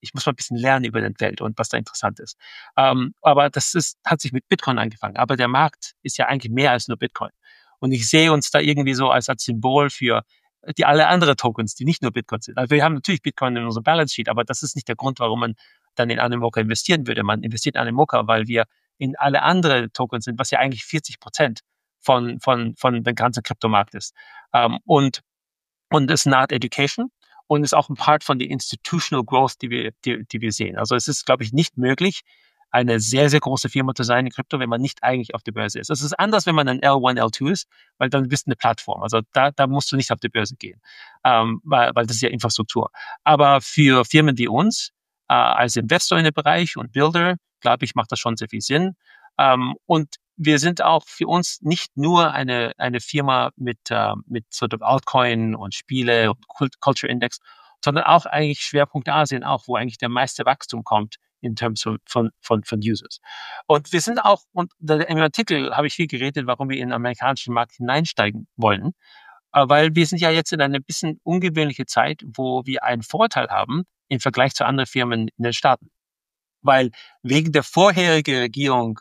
ich muss mal ein bisschen lernen über den Welt und was da interessant ist. Aber hat sich mit Bitcoin angefangen. Aber der Markt ist ja eigentlich mehr als nur Bitcoin. Und ich sehe uns da irgendwie so als Symbol für die alle anderen Tokens, die nicht nur Bitcoin sind. Also wir haben natürlich Bitcoin in unserem Balance Sheet, aber das ist nicht der Grund, warum man dann in Animoca investieren würde. Man investiert in Animoca, weil wir in alle anderen Tokens sind, was ja eigentlich 40% von dem ganzen Kryptomarkt ist. Und es ist eine Art Education und ist auch ein Part von der Institutional Growth, die wir sehen. Also es ist, glaube ich, nicht möglich, eine sehr, sehr große Firma zu sein in Krypto, wenn man nicht eigentlich auf der Börse ist. Es ist anders, wenn man ein L1, L2 ist, weil dann bist du eine Plattform. Also da musst du nicht auf die Börse gehen, weil das ist ja Infrastruktur. Aber für Firmen wie uns, als Investor in dem Bereich und Builder, glaube ich, macht das schon sehr viel Sinn. Und wir sind auch für uns nicht nur eine Firma mit sort of Altcoin und Spiele und Culture Index, sondern auch eigentlich Schwerpunkt Asien auch, wo eigentlich der meiste Wachstum kommt in terms von Users. Und wir sind auch, und im Artikel habe ich viel geredet, warum wir in den amerikanischen Markt hineinsteigen wollen, weil wir sind ja jetzt in einer bisschen ungewöhnliche Zeit, wo wir einen Vorteil haben im Vergleich zu anderen Firmen in den Staaten. Weil wegen der vorherigen Regierung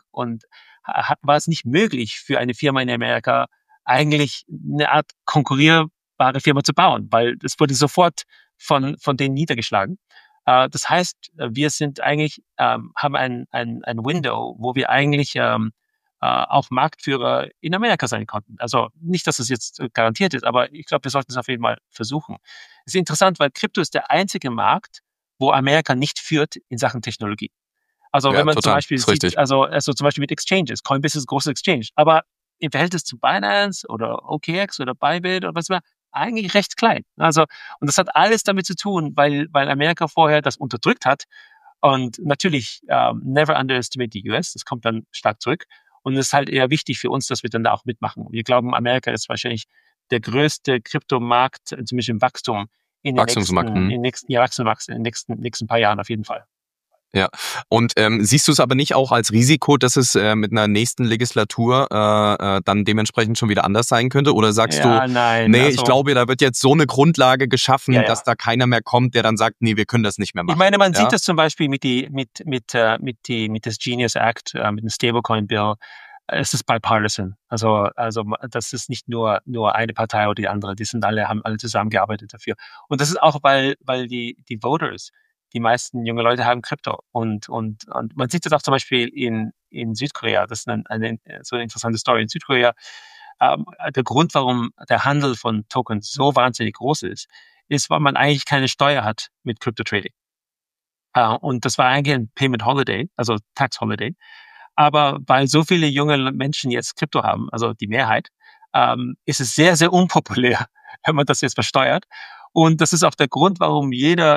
war es nicht möglich für eine Firma in Amerika eigentlich eine Art konkurrierbare Firma zu bauen, weil es wurde sofort von denen niedergeschlagen. Das heißt, wir sind eigentlich, haben ein Window, wo wir eigentlich auch Marktführer in Amerika sein konnten. Also nicht, dass es jetzt garantiert ist, aber ich glaube, wir sollten es auf jeden Fall versuchen. Es ist interessant, weil Krypto ist der einzige Markt, wo Amerika nicht führt in Sachen Technologie. Also wenn man zum Beispiel sieht, also zum Beispiel mit Exchanges, Coinbase ist ein großes Exchange, aber im Verhältnis zu Binance oder OKX oder Bybit oder was immer, eigentlich recht klein. Also, und das hat alles damit zu tun, weil Amerika vorher das unterdrückt hat. Und natürlich, never underestimate the US, das kommt dann stark zurück. Und es ist halt eher wichtig für uns, dass wir dann da auch mitmachen. Wir glauben, Amerika ist wahrscheinlich der größte Kryptomarkt, zumindest im Wachstum, in den nächsten paar Jahren auf jeden Fall. Ja, und siehst du es aber nicht auch als Risiko, dass es mit einer nächsten Legislatur dann dementsprechend schon wieder anders sein könnte? Oder sagst du, nein, nee, ich glaube, da wird jetzt so eine Grundlage geschaffen, dass da keiner mehr kommt, der dann sagt, nee, wir können das nicht mehr machen. Ich meine, man sieht das zum Beispiel mit das Genius Act, mit dem Stablecoin Bill. Es ist bipartisan. Also das ist nicht nur eine Partei oder die andere. Haben alle zusammengearbeitet dafür. Und das ist auch, weil die Voters, die meisten junge Leute haben Krypto. Und man sieht das auch zum Beispiel in Südkorea. Das ist so eine interessante Story. In Südkorea, der Grund, warum der Handel von Tokens so wahnsinnig groß ist, weil man eigentlich keine Steuer hat mit Crypto Trading. Und das war eigentlich ein Payment Holiday, also Tax Holiday. Aber weil so viele junge Menschen jetzt Krypto haben, also die Mehrheit, ist es sehr, sehr unpopulär, wenn man das jetzt versteuert. Und das ist auch der Grund, warum jeder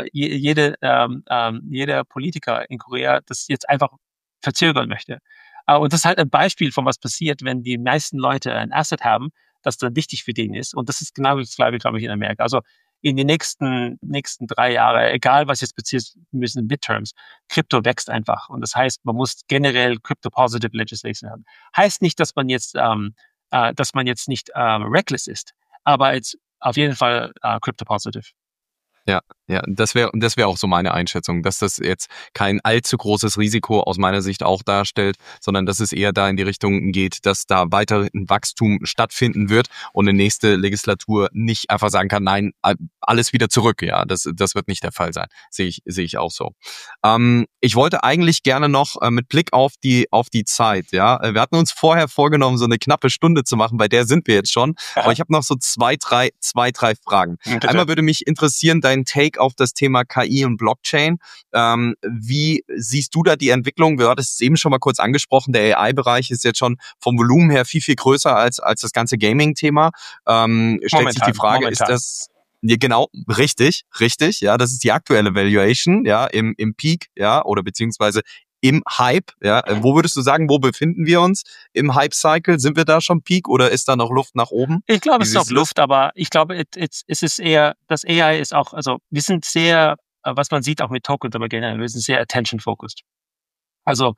Politiker in Korea das jetzt einfach verzögern möchte. Und das ist halt ein Beispiel von was passiert, wenn die meisten Leute ein Asset haben, das dann wichtig für den ist. Und das ist genau das Gleiche, glaube ich, in Amerika. Also in den nächsten 3 Jahre, egal was jetzt passiert, müssen Midterms, Krypto wächst einfach. Und das heißt, man muss generell Crypto-Positive Legislation haben. Heißt nicht, dass man jetzt nicht reckless ist, aber jetzt auf jeden Fall Crypto-Positive. Ja, das wäre auch so meine Einschätzung, dass das jetzt kein allzu großes Risiko aus meiner Sicht auch darstellt, sondern dass es eher da in die Richtung geht, dass da weiterhin Wachstum stattfinden wird und eine nächste Legislatur nicht einfach sagen kann, nein, alles wieder zurück. Ja, das wird nicht der Fall sein. Sehe ich auch so. Ich wollte eigentlich gerne noch mit Blick auf die Zeit, ja, wir hatten uns vorher vorgenommen, so eine knappe Stunde zu machen, bei der sind wir jetzt schon, aber ich habe noch so zwei, drei Fragen. Bitte. Einmal würde mich interessieren, dein Take auf das Thema KI und Blockchain. Wie siehst du da die Entwicklung? Du hattest es eben schon mal kurz angesprochen, der AI-Bereich ist jetzt schon vom Volumen her viel, viel größer als das ganze Gaming-Thema. Stellt sich die Frage, ist das... Ja, genau, richtig, ja, das ist die aktuelle Valuation, ja, im Peak, ja, oder beziehungsweise im Hype, ja. Wo würdest du sagen, wo befinden wir uns im Hype-Cycle? Sind wir da schon Peak oder ist da noch Luft nach oben? Ich glaube, es ist noch Luft, aber ich glaube, es ist eher, das AI ist auch, also wir sind sehr, was man sieht auch mit Tokens, aber generell, wir sind sehr attention-focused. Also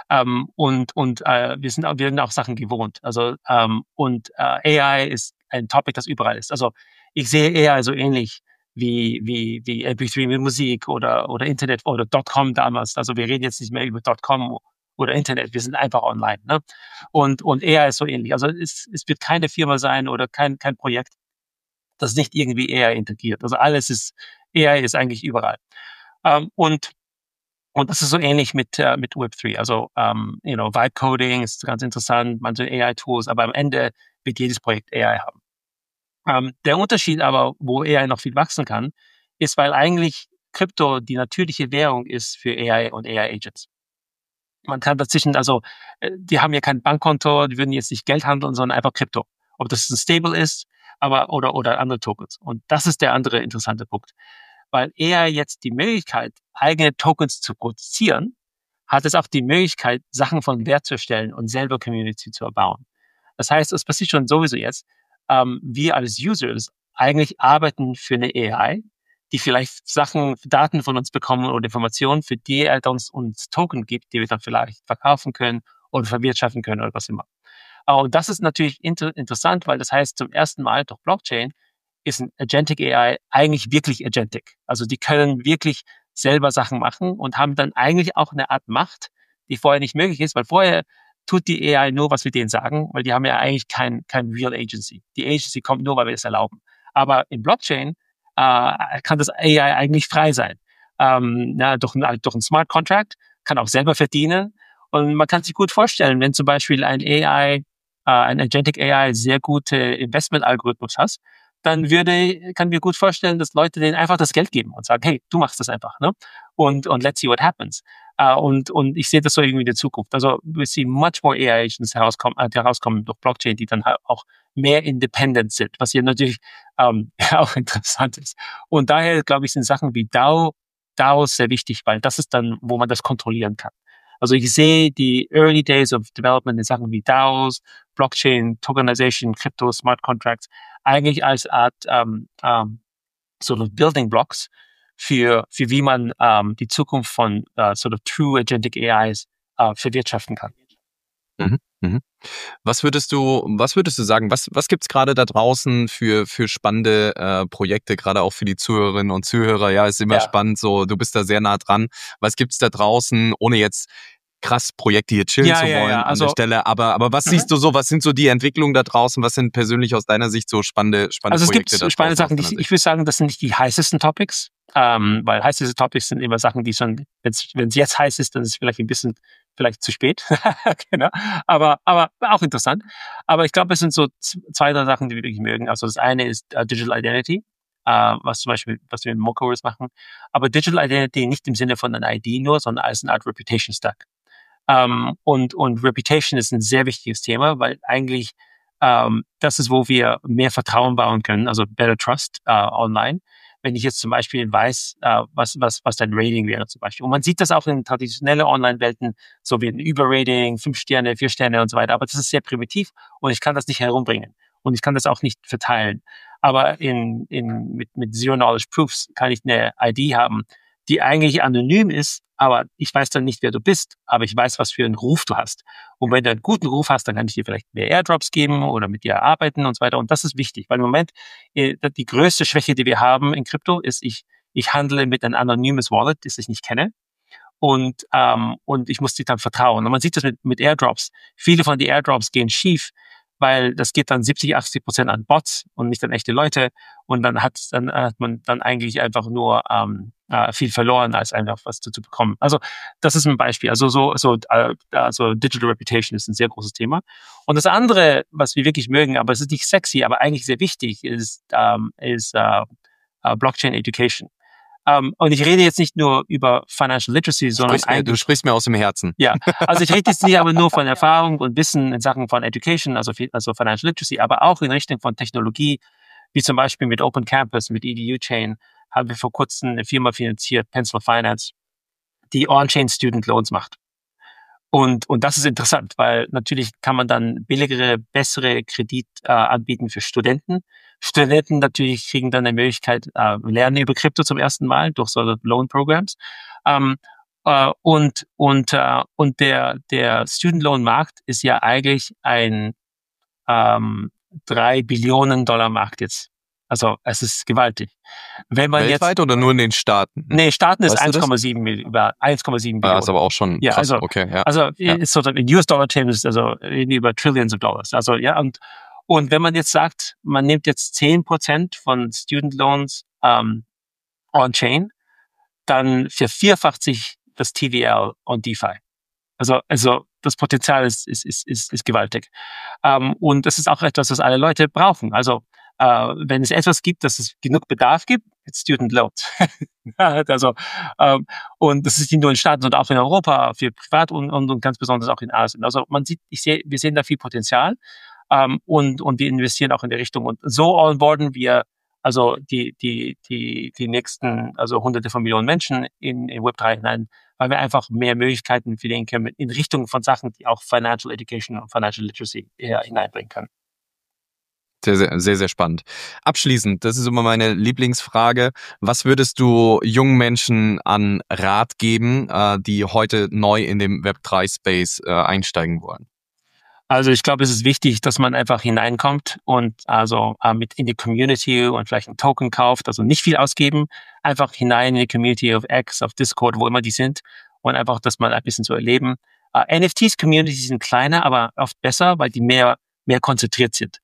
wir sind auch Sachen gewohnt. Also AI ist ein Topic, das überall ist. Also ich sehe AI so ähnlich wie MP3 mit Musik oder Internet oder .com damals. Also wir reden jetzt nicht mehr über .com oder Internet, wir sind einfach online. Ne? Und AI ist so ähnlich. Also es wird keine Firma sein oder kein Projekt, das nicht irgendwie AI integriert. Also AI ist eigentlich überall. Und das ist so ähnlich mit Web3. Also, Vibe Coding ist ganz interessant, manche AI-Tools, aber am Ende wird jedes Projekt AI haben. Der Unterschied aber, wo AI noch viel wachsen kann, ist, weil eigentlich Krypto die natürliche Währung ist für AI und AI-Agents. Man kann dazwischen, also, die haben ja kein Bankkonto, die würden jetzt nicht Geld handeln, sondern einfach Krypto. Ob das ein Stable ist, oder andere Tokens. Und das ist der andere interessante Punkt. Weil AI jetzt die Möglichkeit, eigene Tokens zu produzieren, hat es auch die Möglichkeit, Sachen von Wert zu erstellen und selber Community zu erbauen. Das heißt, es passiert schon sowieso jetzt, wir als Users eigentlich arbeiten für eine AI, die vielleicht Daten von uns bekommen oder Informationen, für die er uns Token gibt, die wir dann vielleicht verkaufen können oder verwirtschaften können oder was immer. Und das ist natürlich interessant, weil das heißt, zum ersten Mal durch Blockchain ist ein Agentic AI eigentlich wirklich agentic. Also die können wirklich selber Sachen machen und haben dann eigentlich auch eine Art Macht, die vorher nicht möglich ist, weil vorher tut die AI nur, was wir denen sagen, weil die haben ja eigentlich kein Real Agency. Die Agency kommt nur, weil wir es erlauben. Aber in Blockchain kann das AI eigentlich frei sein. Durch einen Smart Contract, kann auch selber verdienen. Und man kann sich gut vorstellen, wenn zum Beispiel ein Agentic AI sehr gute Investment-Algorithmus hat, dann kann mir gut vorstellen, dass Leute denen einfach das Geld geben und sagen, hey, du machst das einfach, ne? Und let's see what happens. Und ich sehe das so irgendwie in der Zukunft. Also wir sehen much more AI Agents herauskommen durch Blockchain, die dann halt auch mehr independent sind, was hier natürlich auch interessant ist. Und daher, glaube ich, sind Sachen wie DAOs sehr wichtig, weil das ist dann, wo man das kontrollieren kann. Also ich sehe die Early Days of Development in Sachen wie DAOs, Blockchain, Tokenization, Crypto, Smart Contracts eigentlich als Art sort of Building Blocks für wie man die Zukunft von sort of True Agentic AIs verwirtschaften kann. Mhm. Mhm. Was würdest du sagen? Was gibt's gerade da draußen für spannende Projekte, gerade auch für die Zuhörerinnen und Zuhörer? Ja, ist immer spannend. So, du bist da sehr nah dran. Was gibt's da draußen, ohne jetzt krass Projekte hier chillen zu wollen an der Stelle? Aber was siehst du so? Was sind so die Entwicklungen da draußen? Was sind persönlich aus deiner Sicht so spannende also Projekte? Es gibt spannende Sachen. Ich würde sagen, das sind nicht die heißesten Topics, weil heißeste Topics sind immer Sachen, die schon, wenn es jetzt heiß ist, dann ist es vielleicht ein bisschen zu spät. Genau. Aber auch interessant. Aber ich glaube, es sind so 2, 3 Sachen, die wir wirklich mögen. Also das eine ist Digital Identity, was wir mit Mockers machen. Aber Digital Identity nicht im Sinne von einer ID nur, sondern als eine Art Reputation Stack. Und Reputation ist ein sehr wichtiges Thema, weil eigentlich das ist, wo wir mehr Vertrauen bauen können, also better trust online. Wenn ich jetzt zum Beispiel weiß, was dein Rating wäre zum Beispiel. Und man sieht das auch in traditionellen Online-Welten, so wie ein Überrating, 5 Sterne, 4 Sterne und so weiter. Aber das ist sehr primitiv und ich kann das nicht herumbringen. Und ich kann das auch nicht verteilen. Aber mit Zero-Knowledge Proofs kann ich eine ID haben, die eigentlich anonym ist, aber ich weiß dann nicht, wer du bist, aber ich weiß, was für einen Ruf du hast. Und wenn du einen guten Ruf hast, dann kann ich dir vielleicht mehr Airdrops geben oder mit dir arbeiten und so weiter. Und das ist wichtig, weil im Moment die größte Schwäche, die wir haben in Krypto, ist, ich handle mit einem anonymes Wallet, das ich nicht kenne. Und ich muss dir dann vertrauen. Und man sieht das mit Airdrops. Viele von den Airdrops gehen schief, weil das geht dann 70-80% an Bots und nicht an echte Leute. Und dann hat man dann eigentlich einfach nur viel verloren, als einfach was zu bekommen. Also das ist ein Beispiel. Also Digital Reputation ist ein sehr großes Thema. Und das andere, was wir wirklich mögen, aber es ist nicht sexy, aber eigentlich sehr wichtig, ist Blockchain Education. Und ich rede jetzt nicht nur über Financial Literacy, sondern du sprichst mir aus dem Herzen. Ja, also ich rede jetzt nicht aber nur von Erfahrung und Wissen in Sachen von Education, also Financial Literacy, aber auch in Richtung von Technologie, wie zum Beispiel mit Open Campus, mit EDU Chain, haben wir vor kurzem eine Firma finanziert, Pencil Finance, die On-Chain Student Loans macht. Und das ist interessant, weil natürlich kann man dann billigere, bessere Kredit anbieten für Studenten. Studenten natürlich kriegen dann eine Möglichkeit, lernen über Krypto zum ersten Mal durch so Loan-Programs. Und der Student Loan Markt ist ja eigentlich ein $3 Billionen Markt jetzt. Also es ist gewaltig. Wenn man weltweit oder nur in den Staaten? Nee, Staaten ist 1,7 Millionen. Ja, ist aber auch schon krass. Also, okay, ja. Also ist sozusagen in US-Dollar-Terms, also über Trillions of Dollars. Also ja, und wenn man jetzt sagt, man nimmt jetzt 10% von Student Loans on-chain, dann vervierfacht sich das TVL on DeFi. Also das Potenzial ist gewaltig. Und das ist auch etwas, was alle Leute brauchen. Also wenn es etwas gibt, dass es genug Bedarf gibt, it's Student Loans. Also und das ist nicht nur in Staaten, sondern auch in Europa, für Privat und ganz besonders auch in Asien. Also wir sehen da viel Potenzial und wir investieren auch in die Richtung. Und so onboarden wir also die nächsten, also Hunderte von Millionen Menschen in Web3 hinein, weil wir einfach mehr Möglichkeiten für den können in Richtung von Sachen, die auch Financial Education und Financial Literacy hineinbringen können. Sehr, sehr, sehr, sehr spannend. Abschließend, das ist immer meine Lieblingsfrage. Was würdest du jungen Menschen an Rat geben, die heute neu in dem Web3-Space einsteigen wollen? Also ich glaube, es ist wichtig, dass man einfach hineinkommt und also mit in die Community und vielleicht einen Token kauft, also nicht viel ausgeben, einfach hinein in die Community auf X, auf Discord, wo immer die sind und einfach, dass man ein bisschen so erleben. NFTs-Communities sind kleiner, aber oft besser, weil die mehr konzentriert sind.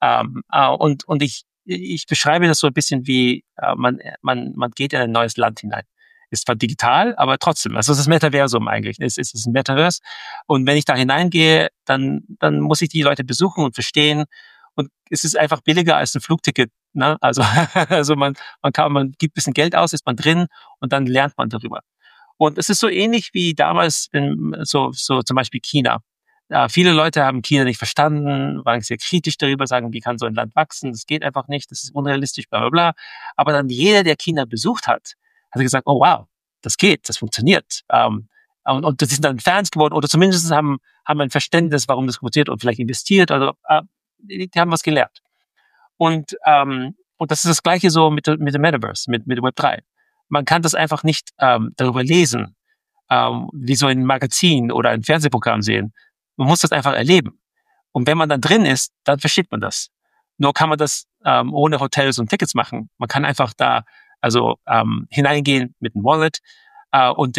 Und ich beschreibe das so ein bisschen wie, man geht in ein neues Land hinein. Ist zwar digital, aber trotzdem, also es ist das Metaversum eigentlich. Es ist ein Metaverse. Und wenn ich da hineingehe, dann muss ich die Leute besuchen und verstehen. Und es ist einfach billiger als ein Flugticket, ne? Also man gibt ein bisschen Geld aus, ist man drin und dann lernt man darüber. Und es ist so ähnlich wie damals so zum Beispiel China. Viele Leute haben China nicht verstanden, waren sehr kritisch darüber, sagen, wie kann so ein Land wachsen? Das geht einfach nicht, das ist unrealistisch, bla bla bla. Aber dann jeder, der China besucht hat gesagt, oh wow, das geht, das funktioniert. Und das sind dann Fans geworden oder zumindest haben ein Verständnis, warum das funktioniert und vielleicht investiert. Also die haben was gelernt. Und das ist das Gleiche so mit dem Metaverse, mit Web3. Man kann das einfach nicht darüber lesen, wie so ein Magazin oder ein Fernsehprogramm sehen. Man muss das einfach erleben. Und wenn man dann drin ist, dann versteht man das. Nur kann man das ohne Hotels und Tickets machen. Man kann einfach da hineingehen mit einem Wallet und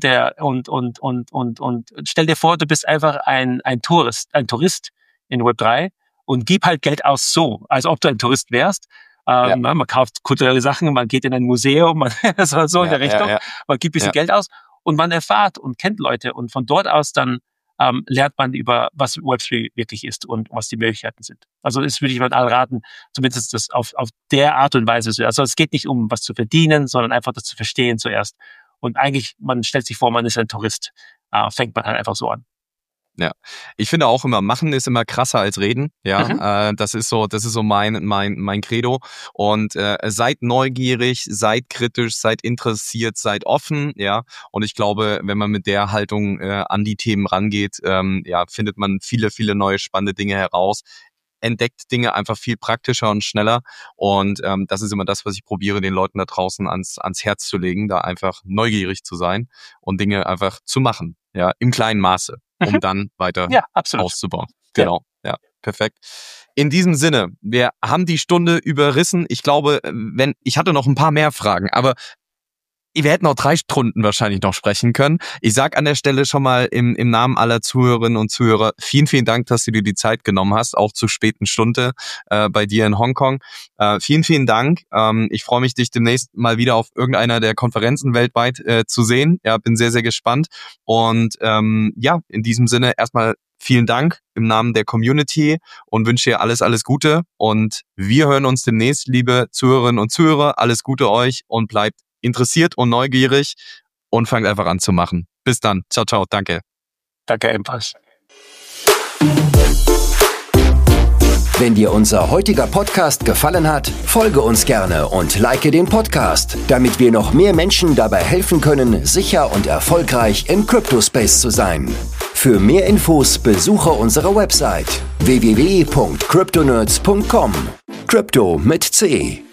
stell dir vor, du bist einfach ein Tourist in Web3 und gib halt Geld aus so, als ob du ein Tourist wärst. Man kauft kulturelle Sachen, man geht in ein Museum, so in der Richtung, man gibt ein bisschen Geld aus und man erfahrt und kennt Leute und von dort aus dann lernt man über, was Web3 wirklich ist und was die Möglichkeiten sind. Also das würde ich mal allen raten, zumindest das auf der Art und Weise. Also es geht nicht um was zu verdienen, sondern einfach das zu verstehen zuerst. Und eigentlich, man stellt sich vor, man ist ein Tourist. Fängt man halt einfach so an. Ja, ich finde auch immer, machen ist immer krasser als reden. Ja, das ist so mein Credo. Und seid neugierig, seid kritisch, seid interessiert, seid offen. Ja, und ich glaube, wenn man mit der Haltung an die Themen rangeht, findet man viele, viele neue spannende Dinge heraus. Entdeckt Dinge einfach viel praktischer und schneller. Und das ist immer das, was ich probiere, den Leuten da draußen ans Herz zu legen, da einfach neugierig zu sein und Dinge einfach zu machen. Ja, im kleinen Maße, um dann weiter auszubauen. Genau, ja, perfekt. In diesem Sinne, wir haben die Stunde überrissen. Ich glaube, ich hatte noch ein paar mehr Fragen, aber wir hätten auch 3 Stunden wahrscheinlich noch sprechen können. Ich sage an der Stelle schon mal im Namen aller Zuhörerinnen und Zuhörer vielen, vielen Dank, dass du dir die Zeit genommen hast, auch zur späten Stunde bei dir in Hongkong. Vielen, vielen Dank. Ich freue mich, dich demnächst mal wieder auf irgendeiner der Konferenzen weltweit zu sehen. Ja, bin sehr, sehr gespannt. Und in diesem Sinne erstmal vielen Dank im Namen der Community und wünsche dir alles, alles Gute. Und wir hören uns demnächst, liebe Zuhörerinnen und Zuhörer. Alles Gute euch und bleibt interessiert und neugierig und fangt einfach an zu machen. Bis dann. Ciao, ciao. Danke. Danke ebenfalls. Wenn dir unser heutiger Podcast gefallen hat, folge uns gerne und like den Podcast, damit wir noch mehr Menschen dabei helfen können, sicher und erfolgreich im Crypto-Space zu sein. Für mehr Infos besuche unsere Website www.cryptonerds.com. Crypto mit C.